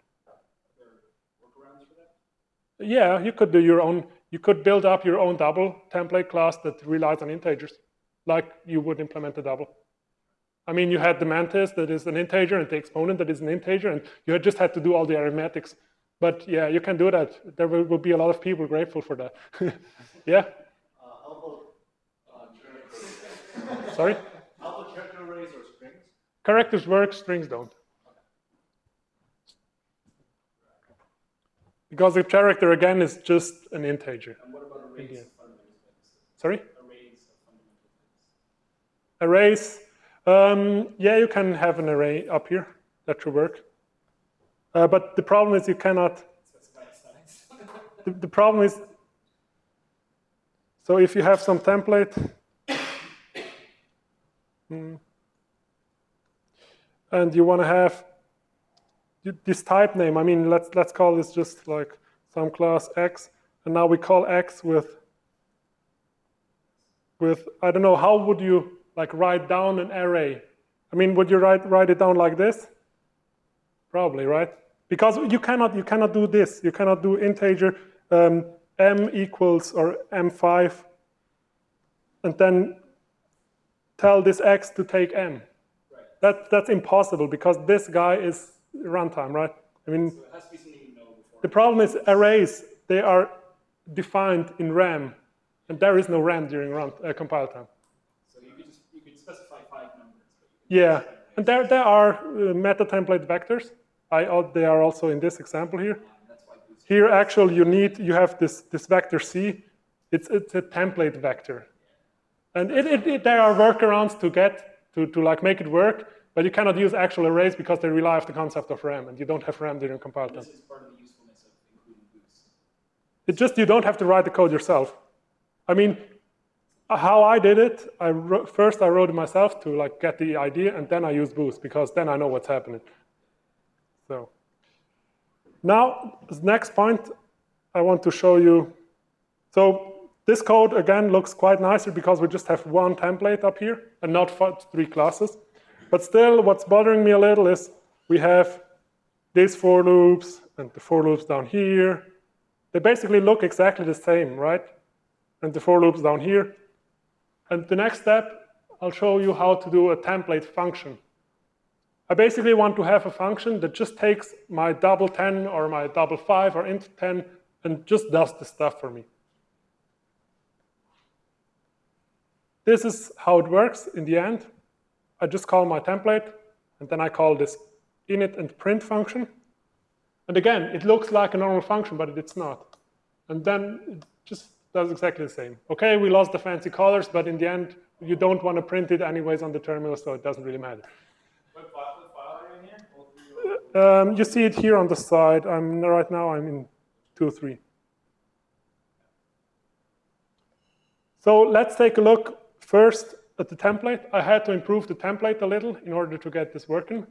Yeah, you could do your own. You could build up your own double template class that relies on integers, like you would implement a double. I mean, you had the mantis that is an integer and the exponent that is an integer, and you just had to do all the arithmetics. But yeah, you can do that. There will, will be a lot of people grateful for that. Yeah? Uh, how about uh, character Sorry? How about character arrays or strings? Characters work, strings don't. Because the character, again, is just an integer. And what about arrays of fundamental things? Sorry? Arrays of fundamental things. Arrays. Um, yeah, you can have an array up here. That should work. Uh, but the problem is you cannot... the, the problem is... So if you have some template... hmm, and you want to have this type name, I mean, let's let's call this just like some class X, and now we call X with with I don't know, how would you like write down an array? I mean, would you write write it down like this? Probably, right? Because you cannot you cannot do this. You cannot do integer um, m equals or m five, and then tell this X to take m. Right. That that's impossible, because this guy is runtime, right? I mean, So it has to be something you know before. the problem is arrays, they are defined in RAM, and there is no RAM during run, uh, compile time. So you could just you could specify five numbers. But you Yeah, and there there are uh, meta template vectors. I they are also in this example here. that's why Boost Here, actually, you need you have this this vector C. It's it's a template vector, and it, it, it there are workarounds to get to to like make it work. But you cannot use actual arrays because they rely on the concept of RAM, and you don't have RAM during compile time. This is part of the usefulness of including Boost. It's just you don't have to write the code yourself. I mean, how I did it, I wrote, first I wrote it myself to like get the idea, and then I use Boost, because then I know what's happening. So now, the next point I want to show you. So this code, again, looks quite nicer because we just have one template up here and not three classes. But still, what's bothering me a little is we have these for loops and the for loops down here. They basically look exactly the same, right? And the for loops down here. And the next step, I'll show you how to do a template function. I basically want to have a function that just takes my double ten or my double five or int ten and just does the stuff for me. This is how it works in the end. I just call my template, and then I call this init and print function. And again, it looks like a normal function, but it's not. And then it just does exactly the same. Okay, we lost the fancy colors, but in the end, you don't want to print it anyways on the terminal, so it doesn't really matter. What file, what file are you in here? All three or- Um, you see it here on the side. I'm right now. I'm in two three. So let's take a look first at the template. I had to improve the template a little in order to get this working.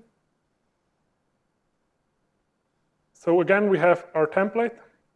So again, we have our template.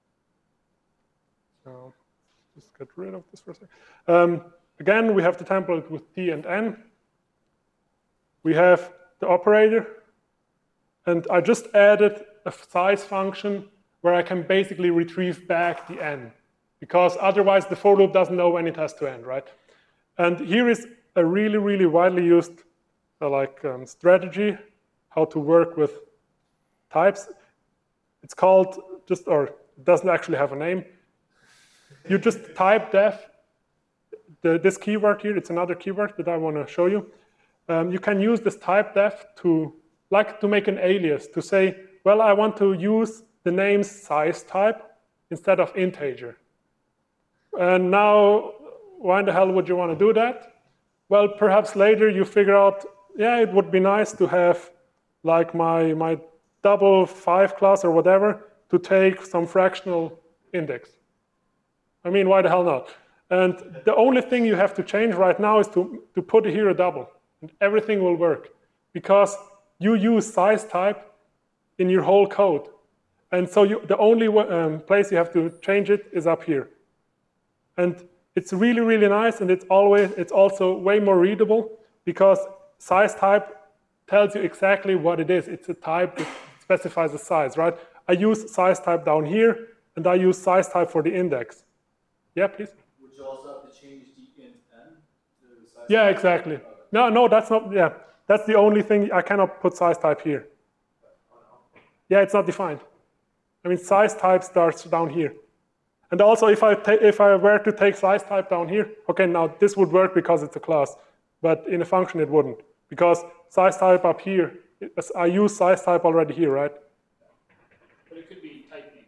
So just get rid of this for a second. Um, again, we have the template with T and N. We have the operator. And I just added a size function where I can basically retrieve back the N, because otherwise the for loop doesn't know when it has to end, right? And here is a really, really widely used uh, like um, strategy, how to work with types. It's called just, or it doesn't actually have a name. You just type def, the, this keyword here, it's another keyword that I want to show you. Um, you can use this type def to, like to make an alias, to say, well, I want to use the name's size type, instead of integer. And now, why in the hell would you want to do that? Well, perhaps later you figure out, yeah, it would be nice to have like my, my double five class or whatever to take some fractional index. I mean, why the hell not? And the only thing you have to change right now is to, to put here a double, and everything will work. Because you use size type in your whole code. And so you, the only um, place you have to change it is up here. And it's really, really nice, and it's always it's also way more readable because size type tells you exactly what it is. It's a type that specifies the size, right? I use size type down here, and I use size type for the index. Yeah, please. Would you also have to change the int n to size Yeah, type? exactly. No, no, that's not. Yeah, that's the only thing. I cannot put size type here. Yeah, it's not defined. I mean, size type starts down here. And also, if I, if I were to take size type down here, okay, now this would work because it's a class, but in a function it wouldn't, because size type up here, I use size type already here, right? But it could be type name.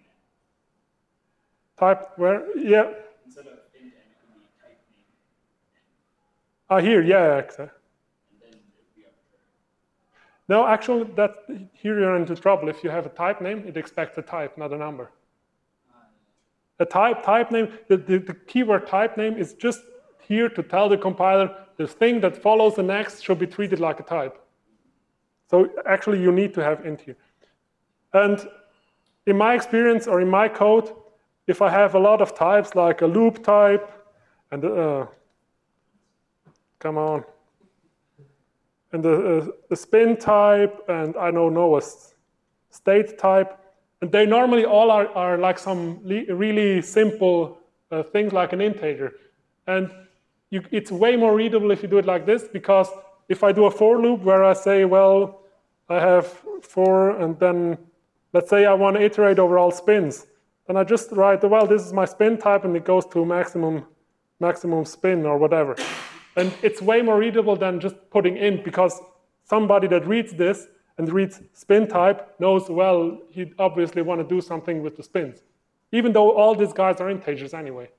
Type where? Yeah. Instead of int n, it could be type name. Ah, here, yeah, exactly. And then it would be arbitrary. No, actually, that here you're into trouble. If you have a type name, it expects a type, not a number. A type, type name, the, the, the keyword type name is just here to tell the compiler the thing that follows the next should be treated like a type. So actually you need to have int here. And in my experience or in my code, if I have a lot of types like a loop type and uh, come on, and the, uh, the spin type and I don't know a state type, and they normally all are, are like some really simple uh, things like an integer. And you, it's way more readable if you do it like this, because if I do a for loop where I say, well, I have for, and then let's say I want to iterate over all spins, then I just write, well, this is my spin type, and it goes to maximum, maximum spin or whatever. And it's way more readable than just putting int, because somebody that reads this and reads spin type knows, well, he'd obviously want to do something with the spins, even though all these guys are integers anyway.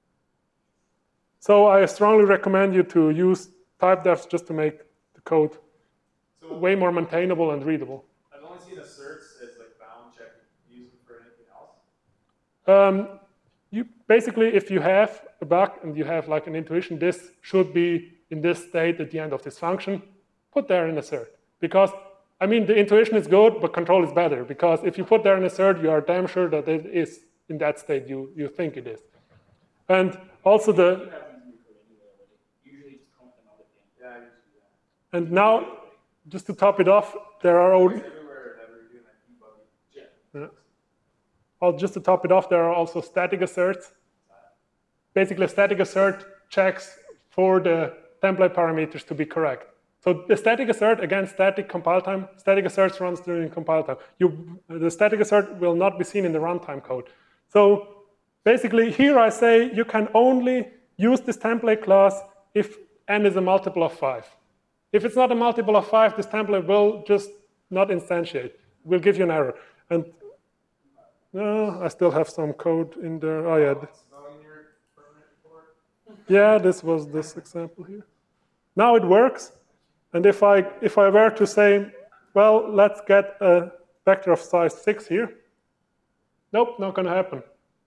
So I strongly recommend you to use type defs just to make the code So way more maintainable and readable. I've only seen asserts as like bound check. Use them for anything else. Um, you basically, if you have a bug and you have like an intuition, this should be in this state at the end of this function, put there an assert. Because I mean, the intuition is good, but control is better. Because if you put there an assert, you are damn sure that it is in that state you, you think it is. And also the... Usually just comment them out at the end. Yeah, I usually do that. And now, just to top it off, there are only... Everywhere that we're doing like debugging. Yeah. Well, just to top it off, there are also static asserts. Basically, a static assert checks for the template parameters to be correct. So the static assert, again, static compile time. Static asserts runs during compile time. You, the static assert will not be seen in the runtime code. So basically, here I say you can only use this template class if n is a multiple of five. If it's not a multiple of five, this template will just not instantiate. It will give you an error. And no, I still have some code in there. Oh yeah. Yeah, this was this example here. Now it works. And if I if I were to say, well, let's get a vector of size six here. Nope, not going to happen.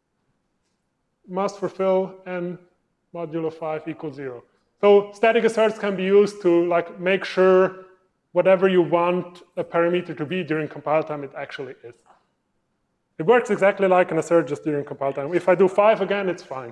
Must fulfill n modulo five equals zero. So static asserts can be used to like make sure whatever you want a parameter to be during compile time, it actually is. It works exactly like an assert just during compile time. If I do five again, it's fine.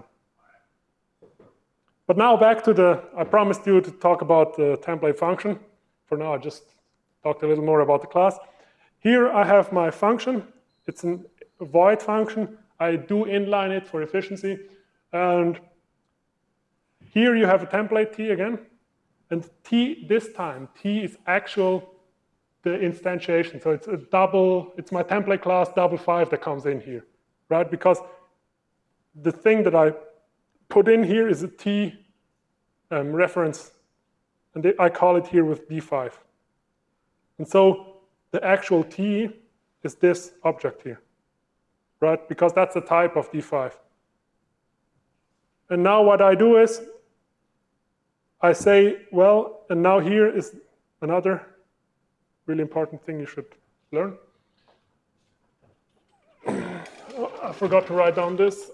But now back to the, I promised you to talk about the template function. For now, I just talked a little more about the class. Here I have my function. It's a void function. I do inline it for efficiency. And here you have a template T again. And T this time, T is actual the instantiation. So it's a double, it's my template class double five that comes in here, right? Because the thing that I put in here is a T um, reference, and they, I call it here with D five. And so the actual T is this object here. right? Because that's the type of D five. And now what I do is I say, well, and now here is another really important thing you should learn. Oh, I forgot to write down this.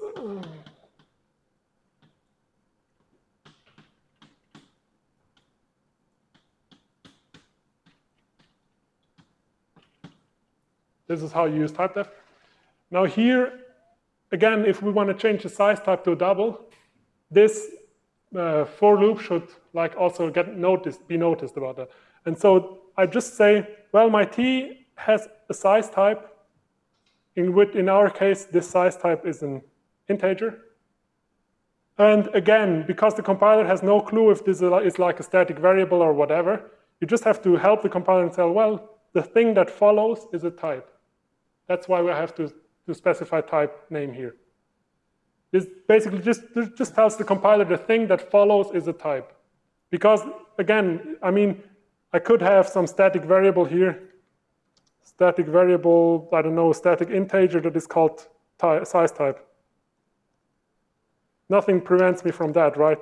This is how you use type def. Now here, again, if we want to change the size type to a double, this uh, for loop should like also get noticed, be noticed about that. And so I just say, well, my T has a size type, in which in our case, this size type is an integer. And again, because the compiler has no clue if this is like a static variable or whatever, you just have to help the compiler and say, well, the thing that follows is a type. That's why we have to, to specify type name here. This basically just, just tells the compiler the thing that follows is a type. Because again, I mean, I could have some static variable here, static variable, I don't know, static integer that is called type, size type. Nothing prevents me from that, right?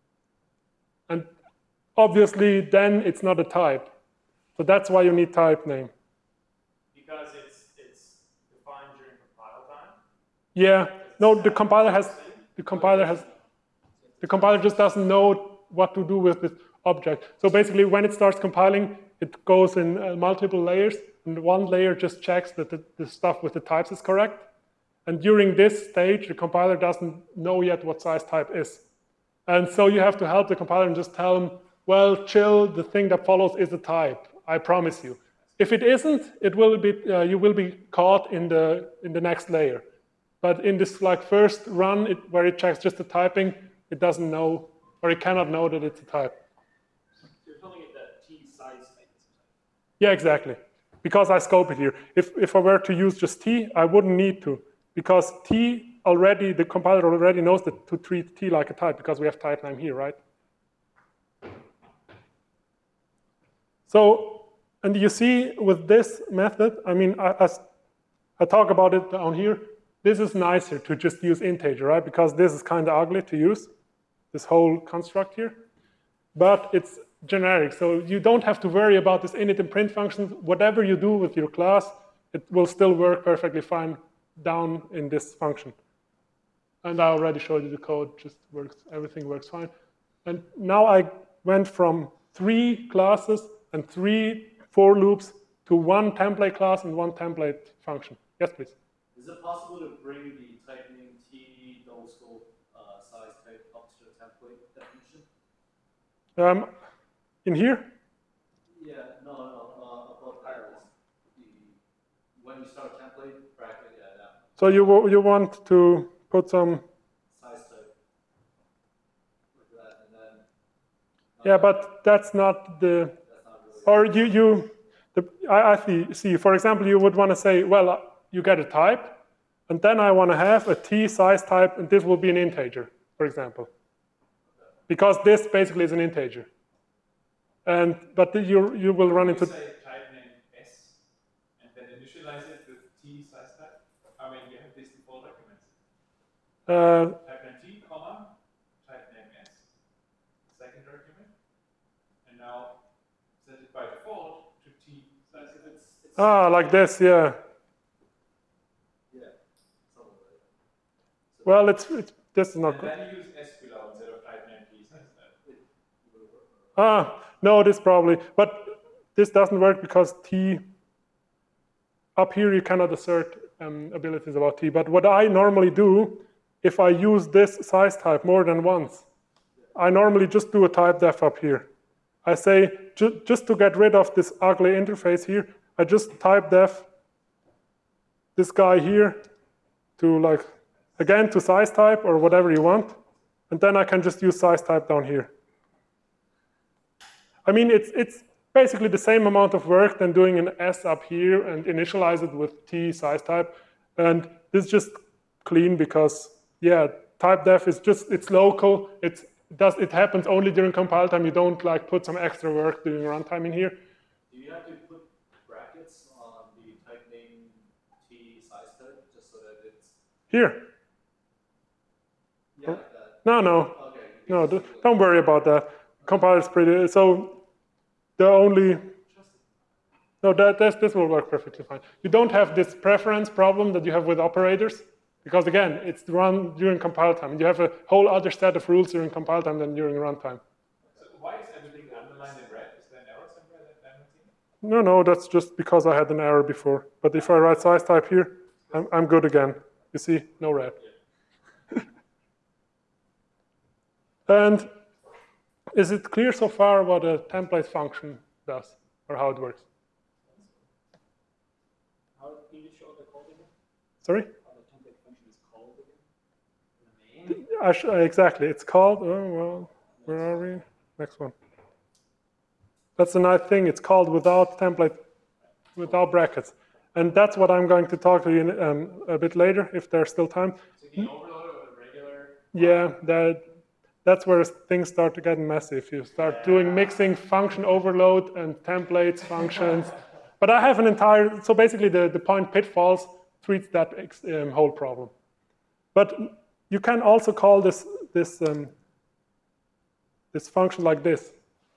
And obviously, then it's not a type. So that's why you need type name. Because it's it's defined during compile time? Yeah. No, the compiler has the compiler has the compiler just doesn't know what to do with this object. So basically, when it starts compiling, it goes in uh, multiple layers, and one layer just checks that the, the stuff with the types is correct. And during this stage, the compiler doesn't know yet what size type is. And so you have to help the compiler and just tell them, well, chill, the thing that follows is a type, I promise you. If it isn't, it will be, uh, you will be caught in the, in the next layer. But in this like first run, it, where it checks just the typing, it doesn't know, or it cannot know that it's a type. So you're telling it that T size type is a type? Yeah, exactly. Because I scope it here. If, if I were to use just T, I wouldn't need to. Because T already, the compiler already knows that to treat T like a type, because we have type name here, right? So, and you see with this method, I mean, I, as I talk about it down here, this is nicer to just use integer, right? Because this is kind of ugly to use, this whole construct here. But it's generic, so you don't have to worry about this init and print functions. Whatever you do with your class, it will still work perfectly fine down in this function. And I already showed you the code, just works, everything works fine. And now I went from three classes and three for loops to one template class and one template function. Yes, please. Is it possible to bring the type name T no scope uh, size type up to the template definition? Um, in here? Yeah, no, no, no, uh, about higher the when you start a template bracket, yeah, that. So you you want to put some Size type like that, and then. yeah, but that's not the That's not really. or you you the I, I see see for example you would want to say, well, you get a type, and then I want to have a T size type, and this will be an integer, for example, because this basically is an integer. And but you you will run into. You say type name S, and then initialize it with T size type. I mean, you have these default documents. Uh, Type name T, comma, type name S, second argument, and now set it by default to T size type. It's, it's, ah, like this, yeah. yeah, something like that. So Well, it's, it's this is not And good. then you use S below instead of type name T size type. it will work. Ah, no, this probably, but this doesn't work because T, up here you cannot assert um, abilities about T. But what I normally do, if I use this size type more than once, I normally just do a type def up here. I say, ju just to get rid of this ugly interface here, I just type def this guy here to like, again, to size type or whatever you want. And then I can just use size type down here. I mean, it's, it's basically the same amount of work than doing an S up here and initialize it with T size type. And this is just clean because, yeah, type def is just, it's local. It's, it, does, it happens only during compile time. You don't like put some extra work during runtime in here. Do you have to put brackets on the type name T size type just so that it's Here. Yeah. No, no, Okay. no. Don't worry about that. Compiler's pretty. So the only. No, that this this will work perfectly fine. You don't have this preference problem that you have with operators, because again, it's run during compile time. You have a whole other set of rules during compile time than during runtime. So why is everything underlined in red? Is there an error somewhere that I'm not seeing? No, no, that's just because I had an error before. But if I write size type here, I'm I'm good again. You see, no red. And is it clear so far what a template function does, or how it works? How can you show the code again? Sorry? How the template function is called again? I sh exactly. It's called, oh, well, where are we? Next one. That's the nice thing. It's called without template, without brackets. And that's what I'm going to talk to you in, um, a bit later, if there's still time. So can you overload it with a regular? Yeah, that, that's where things start to get messy. If you start doing mixing function overload and templates, functions. But I have an entire, so basically the, the point pitfalls treats that um, whole problem. But you can also call this, this, um, this function like this.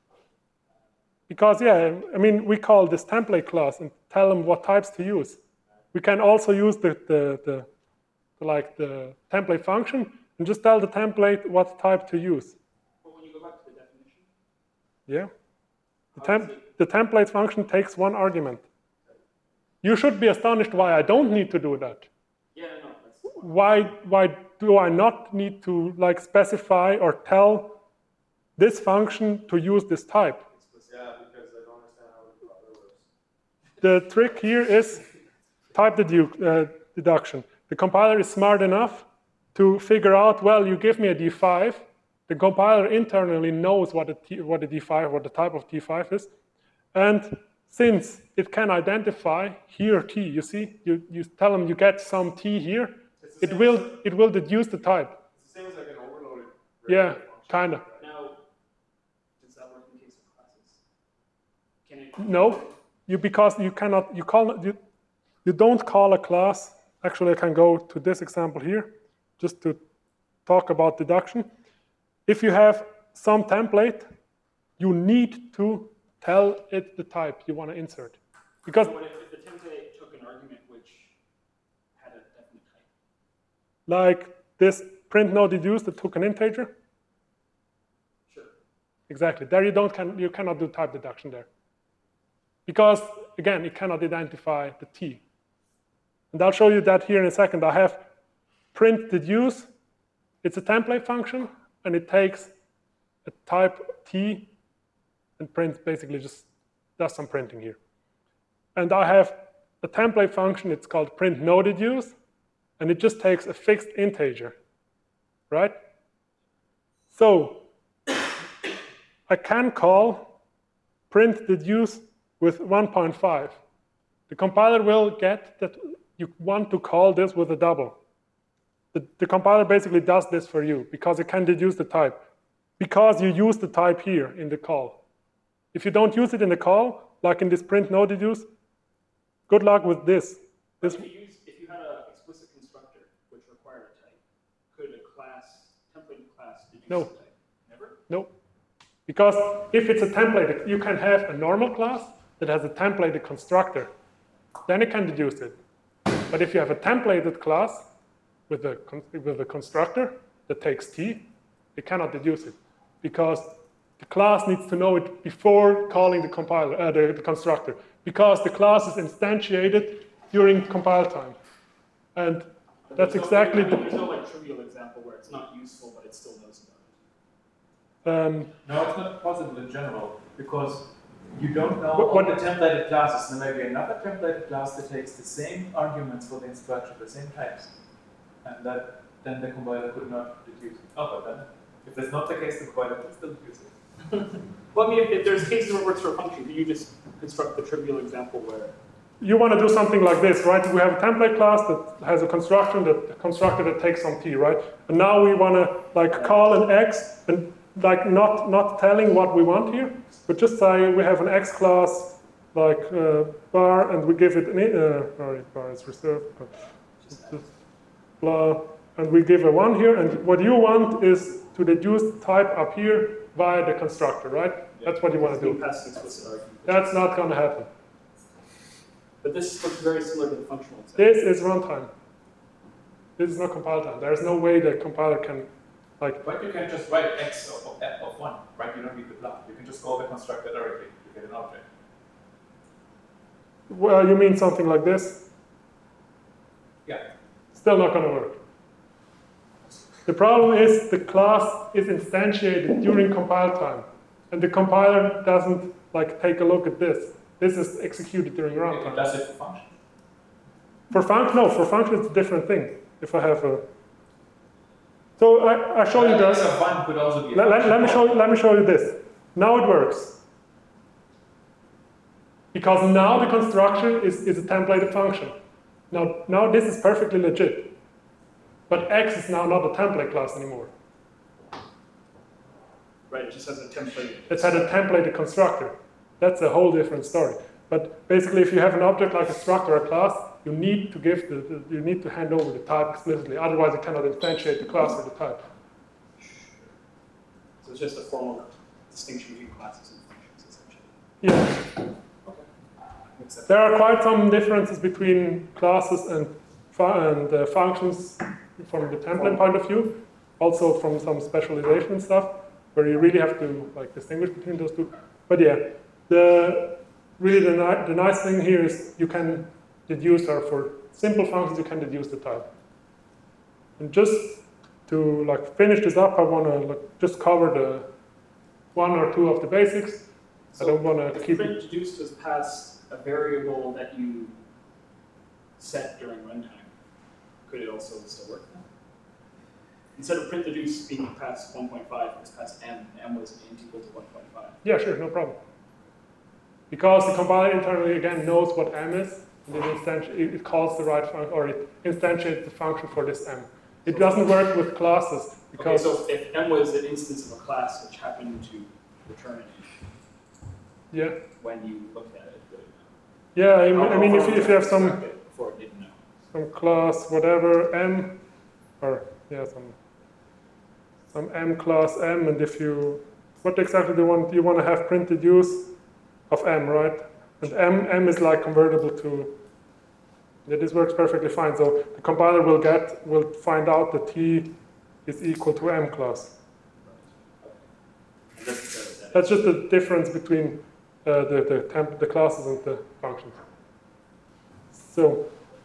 Because, yeah, I mean, we call this template class and tell them what types to use. We can also use the, the, the, the like the template function and just tell the template what type to use. But when you go back to the definition, Yeah. The, temp the template function takes one argument. You should be astonished why I don't need to do that. yeah, no, that's the point. Why, why do I not need to like specify or tell this function to use this type? Yeah, because I don't understand how the proper works. The trick here is type dedu uh, deduction. The compiler is smart enough to figure out, well, you give me a D five. The compiler internally knows what a, T, what a D five, what the type of D five is. And since it can identify here T, you see, you, you tell them you get some T here, it will, it will deduce the type. It's the same as like an overloaded. Yeah, kind of. Now, does that work in case of classes? Can it? No, you because you cannot, you call, you, you don't call a class. Actually, I can go to this example here, just to talk about deduction. If you have some template, you need to tell it the type you want to insert. Because What if, if the template took an argument which had a definite type? like this print no deduce that took an integer, Sure. exactly. There you don't can you cannot do type deduction there. Because again, it cannot identify the T. And I'll show you that here in a second. I have print deduce. It's a template function, and it takes a type T and print basically just does some printing here. And I have a template function, it's called print no deduce, and it just takes a fixed integer, right? So I can call print deduce with one point five. The compiler will get that you want to call this with a double. The, the compiler basically does this for you because it can deduce the type. Because you use the type here in the call. If you don't use it in the call, like in this print no deduce, good luck with this. this If you, use, if you had an explicit constructor which required a type, could a class, template class deduce No. the type? Never? No. Because if it's a template, you can have a normal class that has a templated constructor. Then it can deduce it. But if you have a templated class with a, with a constructor that takes T, it cannot deduce it. Because the class needs to know it before calling the compiler, uh, the, the constructor. Because the class is instantiated during compile time. And that's There's exactly no, I mean, the... There's no like trivial example where it's not useful, but it still knows about it. Um, No, it's not possible in general, because you don't know What- all what- the templated classes. There may be another templated class that takes the same arguments for the instruction, the same types. And that then the compiler could not deduce it. Oh, but then, if that's not the case, the compiler could still deduce it. Well, I mean, if, if there's cases where it works for a function, can you just construct the trivial example where you want to do something like this, right? We have a template class that has a construction that a constructor that takes some T, right? And now we want to like call an X and like not not telling what we want here, but just say we have an X class like uh, bar and we give it an uh, sorry, bar is reserved, but just, just blah, and we give a one here, and what you want is to deduce the type up here via the constructor, right? Yeah. That's what you want to Being do. past an explicit argument. That's not going to happen. But this looks very similar to the functional example. This is runtime. This is not compile time. There's no way the compiler can, like, But you can just write x of, of, f of one, right? You don't need the blah. You can just call the constructor directly to get an object. well, you mean something like this? Yeah. Still not going to work. The problem is the class is instantiated during compile time, and the compiler doesn't like take a look at this. This is executed during It runtime. does it for function. For function, no, for function it's a different thing. If I have a, so I, I show you X this. of one could also be a Let, let, function. let me show you. Let me show you this. Now it works because now the construction is, is a templated function. Now, now this is perfectly legit, but X is now not a template class anymore. Right, it just has a template. It's had a templated constructor. That's a whole different story. But basically, if you have an object like a struct or a class, you need to give the, the you need to hand over the type explicitly. Otherwise, you cannot instantiate the class or the type. So it's just a formal distinction between classes and functions, essentially. Yeah. Okay. Makes sense. There are quite some differences between classes and fu and uh, functions from the template point of view. Also from some specialization and stuff, where you really have to like distinguish between those two. But yeah, the really the, ni the nice thing here is you can deduce, or for simple functions you can deduce the type. And just to like finish this up, I want to like, just cover the one or two of the basics. So I don't want to if keep print it. deduced was pass a variable that you set during runtime, could it also still work then? Instead of print deduce being passed one point five, it was passed m, and m was int equal to one point five. Yeah, sure, no problem. Because the compiler internally again knows what m is, and it, instanti it calls the right function, or it instantiates the function for this m. It doesn't work with classes because Okay, so if m was an instance of a class which happened to return an int yeah, when you looked at it, would it yeah. I, know? mean- I mean, if you, if you have some Construct it before it didn't know. some class whatever m, or yeah, some some m class m, and if you what exactly do you want? You want to have print deduce of m, right? And m m is like convertible to. Yeah, this works perfectly fine. So the compiler will get will find out that t is equal to m class. And that's because that That's just the difference between uh, the the, temp, the classes and the functions. So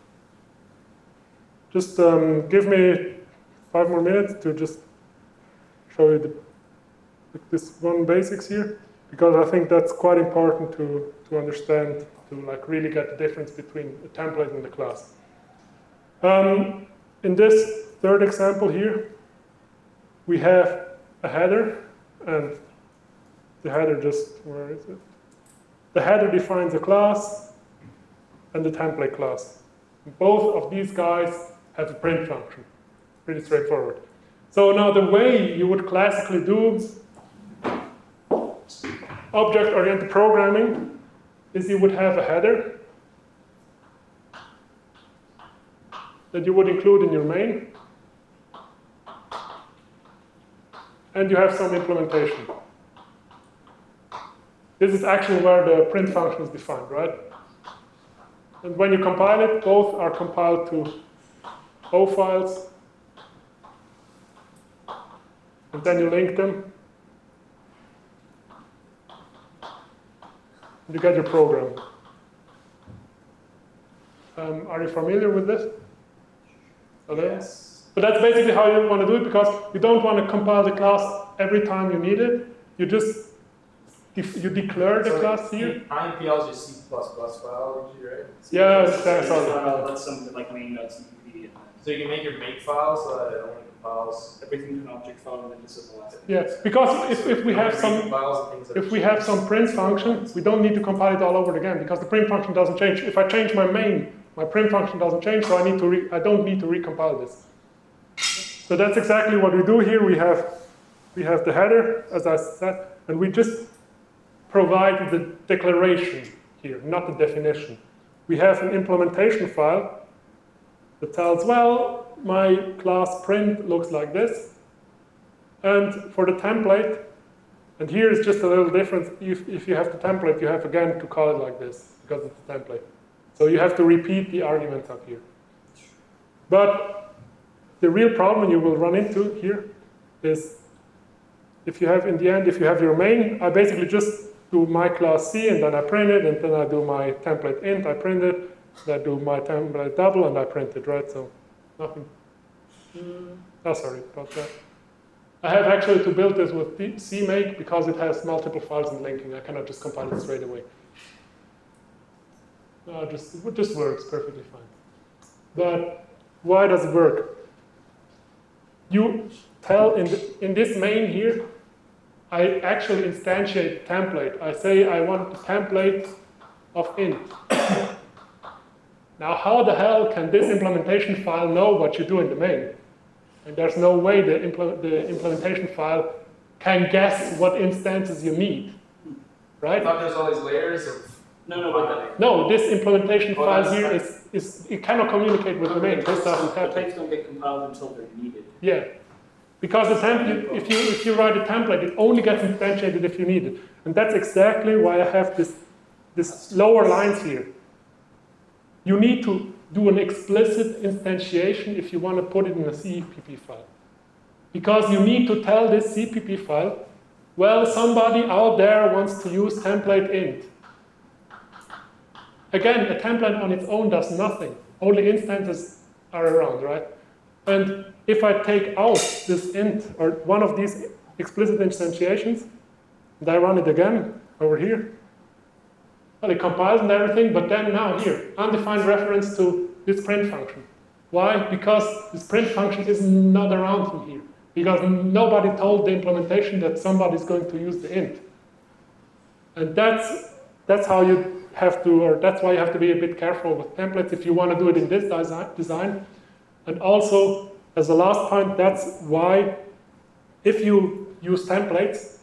just um, give me five more minutes to just show you the, this one basics here, because I think that's quite important to to understand, to like really get the difference between the template and the class. Um, in this third example here, we have a header, and the header just, where is it? The header defines a class and the template class. Both of these guys have a print function. Pretty straightforward. So now the way you would classically do object-oriented programming is you would have a header that you would include in your main, and you have some implementation. This is actually where the print function is defined, right? And when you compile it, both are compiled to O files, and then you link them, and you get your program. Um, are you familiar with this? Hello? Yes. But that's basically how you want to do it, because you don't want to compile the class every time you need it. You just you declare the So class here. I M P L is just C plus plus biology, right? Yeah, So that's you all. just wanna let some like main.cpp and then So you can make your make file so that it only compiles. everything to an object file and then just as the last. Yeah, because if, if we have some Files and things that if we have some print function, we don't need to compile it all over again, because the print function doesn't change. If I change my main, my print function doesn't change, so I need to re I don't need to recompile this. So that's exactly what we do here. We have we have the header, as I said, and we just provide the declaration here, not the definition. We have an implementation file that tells, well, my class print looks like this. And for the template, and here is just a little difference. If, if you have the template, you have again to call it like this, because it's a template. So you have to repeat the arguments up here. But the real problem you will run into here is if you have, in the end, if you have your main, I basically just do my class C, and then I print it, and then I do my template int, I print it, then I do my template double, and I print it, right? So nothing. Oh, sorry about that. I have actually to build this with CMake because it has multiple files and linking. I cannot just compile it straight away. No, just, it just works perfectly fine. But why does it work? You tell in, the, in this main here, I actually instantiate template. I say I want the template of int. Now, how the hell can this implementation file know what you do in the main? And there's no way the, impl the implementation file can guess what instances you need, right? I thought there's all these layers of. No, no, but No, this implementation Well, file that's here fine. is, is, it cannot communicate with the main. This doesn't the happen. types don't get compiled until they're needed. Yeah, because the template, if you if you write a template, it only gets instantiated if you need it, and that's exactly why I have this this lower lines here. You need to do an explicit instantiation if you want to put it in a C P P file, because you need to tell this C P P file, well, somebody out there wants to use template int. Again, a template on its own does nothing. Only instances are around, right? And if I take out this int, or one of these explicit instantiations, and I run it again over here, well, it compiles and everything, but then now here, undefined reference to this print function. Why? Because this print function is not around in here. Because nobody told the implementation that somebody's going to use the int. And that's, that's how you have to, or that's why you have to be a bit careful with templates if you want to do it in this design. And also, as a last point, that's why if you use templates,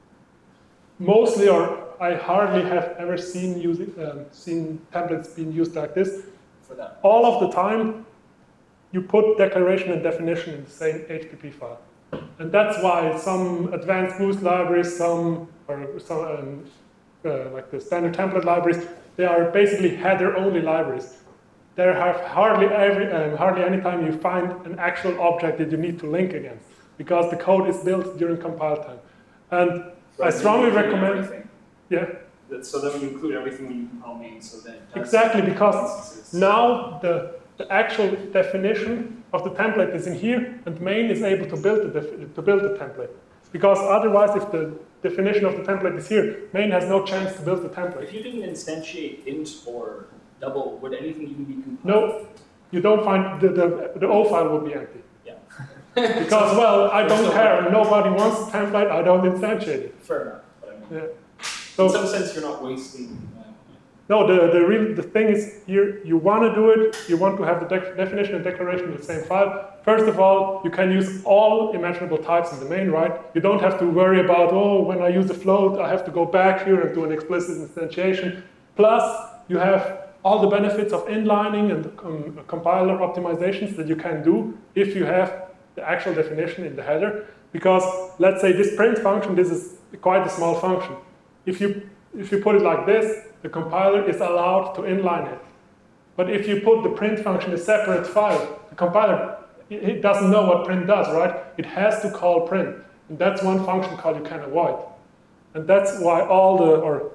mostly, or I hardly have ever seen, using, um, seen templates being used like this. For that. All of the time, you put declaration and definition in the same H P P file. And that's why some advanced Boost libraries, some, or some um, uh, like the standard template libraries, they are basically header-only libraries. There have hardly every, um, hardly any time you find an actual object that you need to link against, because the code is built during compile time. And I strongly recommend. Everything. Yeah. That- So then we include everything when you compile main, so then. it does Exactly, because instances. now the, the actual definition of the template is in here, and main is able to build the, to build the template. Because otherwise, if the definition of the template is here, main has no chance to build the template. If you didn't instantiate int or double, would anything even be compiled? No, you don't find, the, the, the O file will be empty. Yeah. Because, well, I don't care, nobody wants the template, I don't instantiate it. Fair enough. But I mean, Yeah. in So, some sense, you're not wasting. Uh, no, the, the, real, the thing is here, you want to do it, you want to have the de definition and declaration in the same file. First of all, you can use all imaginable types in the main, right? You don't have to worry about, oh, when I use a float, I have to go back here and do an explicit instantiation. Plus, you have all the benefits of inlining and um, compiler optimizations that you can do if you have the actual definition in the header. Because let's say this print function, this is quite a small function. If you, if you put it like this, the compiler is allowed to inline it. But if you put the print function in a separate file, the compiler, it, it doesn't know what print does, right? It has to call print. And that's one function call you can avoid. And that's why all the, or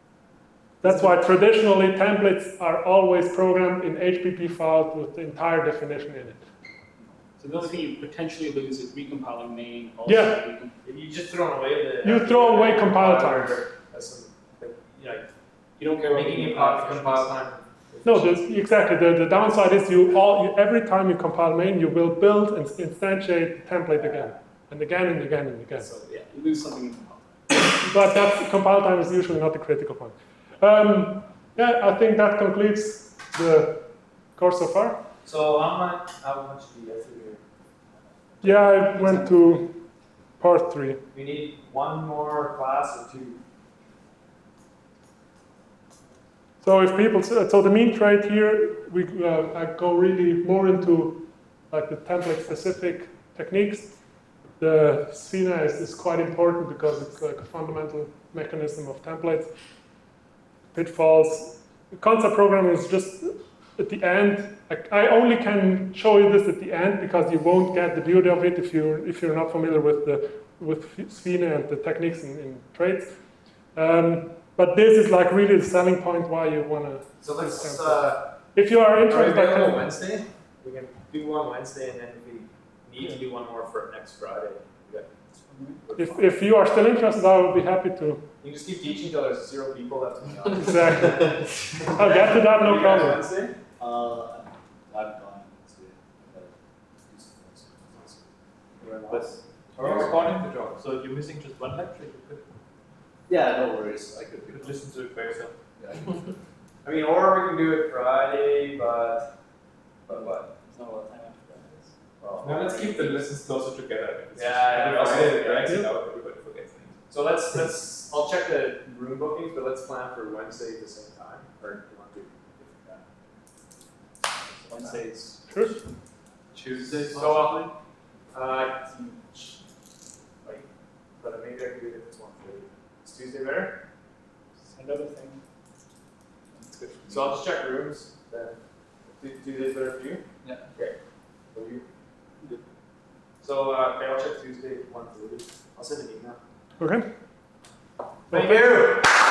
that's why traditionally templates are always programmed in H P P files with the entire definition in it. So the only thing you potentially lose is recompiling main. Also Yeah. recomp- If you just throw away the. You throw away compile time. That's some, like, you know, You don't care about making it compile pop compile time. No, the, exactly. The, the downside is you all you, every time you compile main, you will build and instantiate the template again, and again and again and again. So yeah, you lose something in compile time. But that compile time is usually not the critical point. Um, yeah, I think that concludes the course so far. So how much, how much do you have to do? Yeah, I went to part three. We need one more class or two? So if people, so the mean trade here, we uh, I go really more into like the template specific techniques. The S F I N A is, is quite important because it's like a fundamental mechanism of templates. Pitfalls. The concept programming is just at the end. Like, I only can show you this at the end because you won't get the beauty of it if you're if you're not familiar with the with S F I N A and the techniques in, in trades. Um, but this is like really the selling point why you want to. So let's. Uh, if you are interested, are we I available can. Wednesday? We can do one Wednesday, and then if we need to do one more for next Friday. If, if you are still interested, I would be happy to. You can just keep teaching until there's zero people left in the audience. Exactly. I'll get to that, no You guys problem. Wednesday? Uh, I'm gone Wednesday. I gotta do something else. But we're recording the job, so you're missing just one lecture. You could, Yeah, no worries. I could you be. could listen to it by yourself. Yeah, I could. I mean, or we can do it Friday, but but what? There's not a lot of time after that. Well, Now let's keep the lessons closer together. It's Yeah, just- yeah, if I okay, say it yeah. drags it out, everybody forgets things. So let's let's. I'll check the room bookings, but let's plan for Wednesday at the same time, or do you want to do different time? Wednesdays. Sure. Tuesday, So, uh, uh, like, but maybe I can do it if it's one thirty. Is Tuesday better? Another thing. It's good. So I'll just check rooms. Then Tu- Tuesday's better for you. Yeah. Okay. So you. So uh, okay, I'll check Tuesday one thirty. I'll send an email. Okay. Thank you.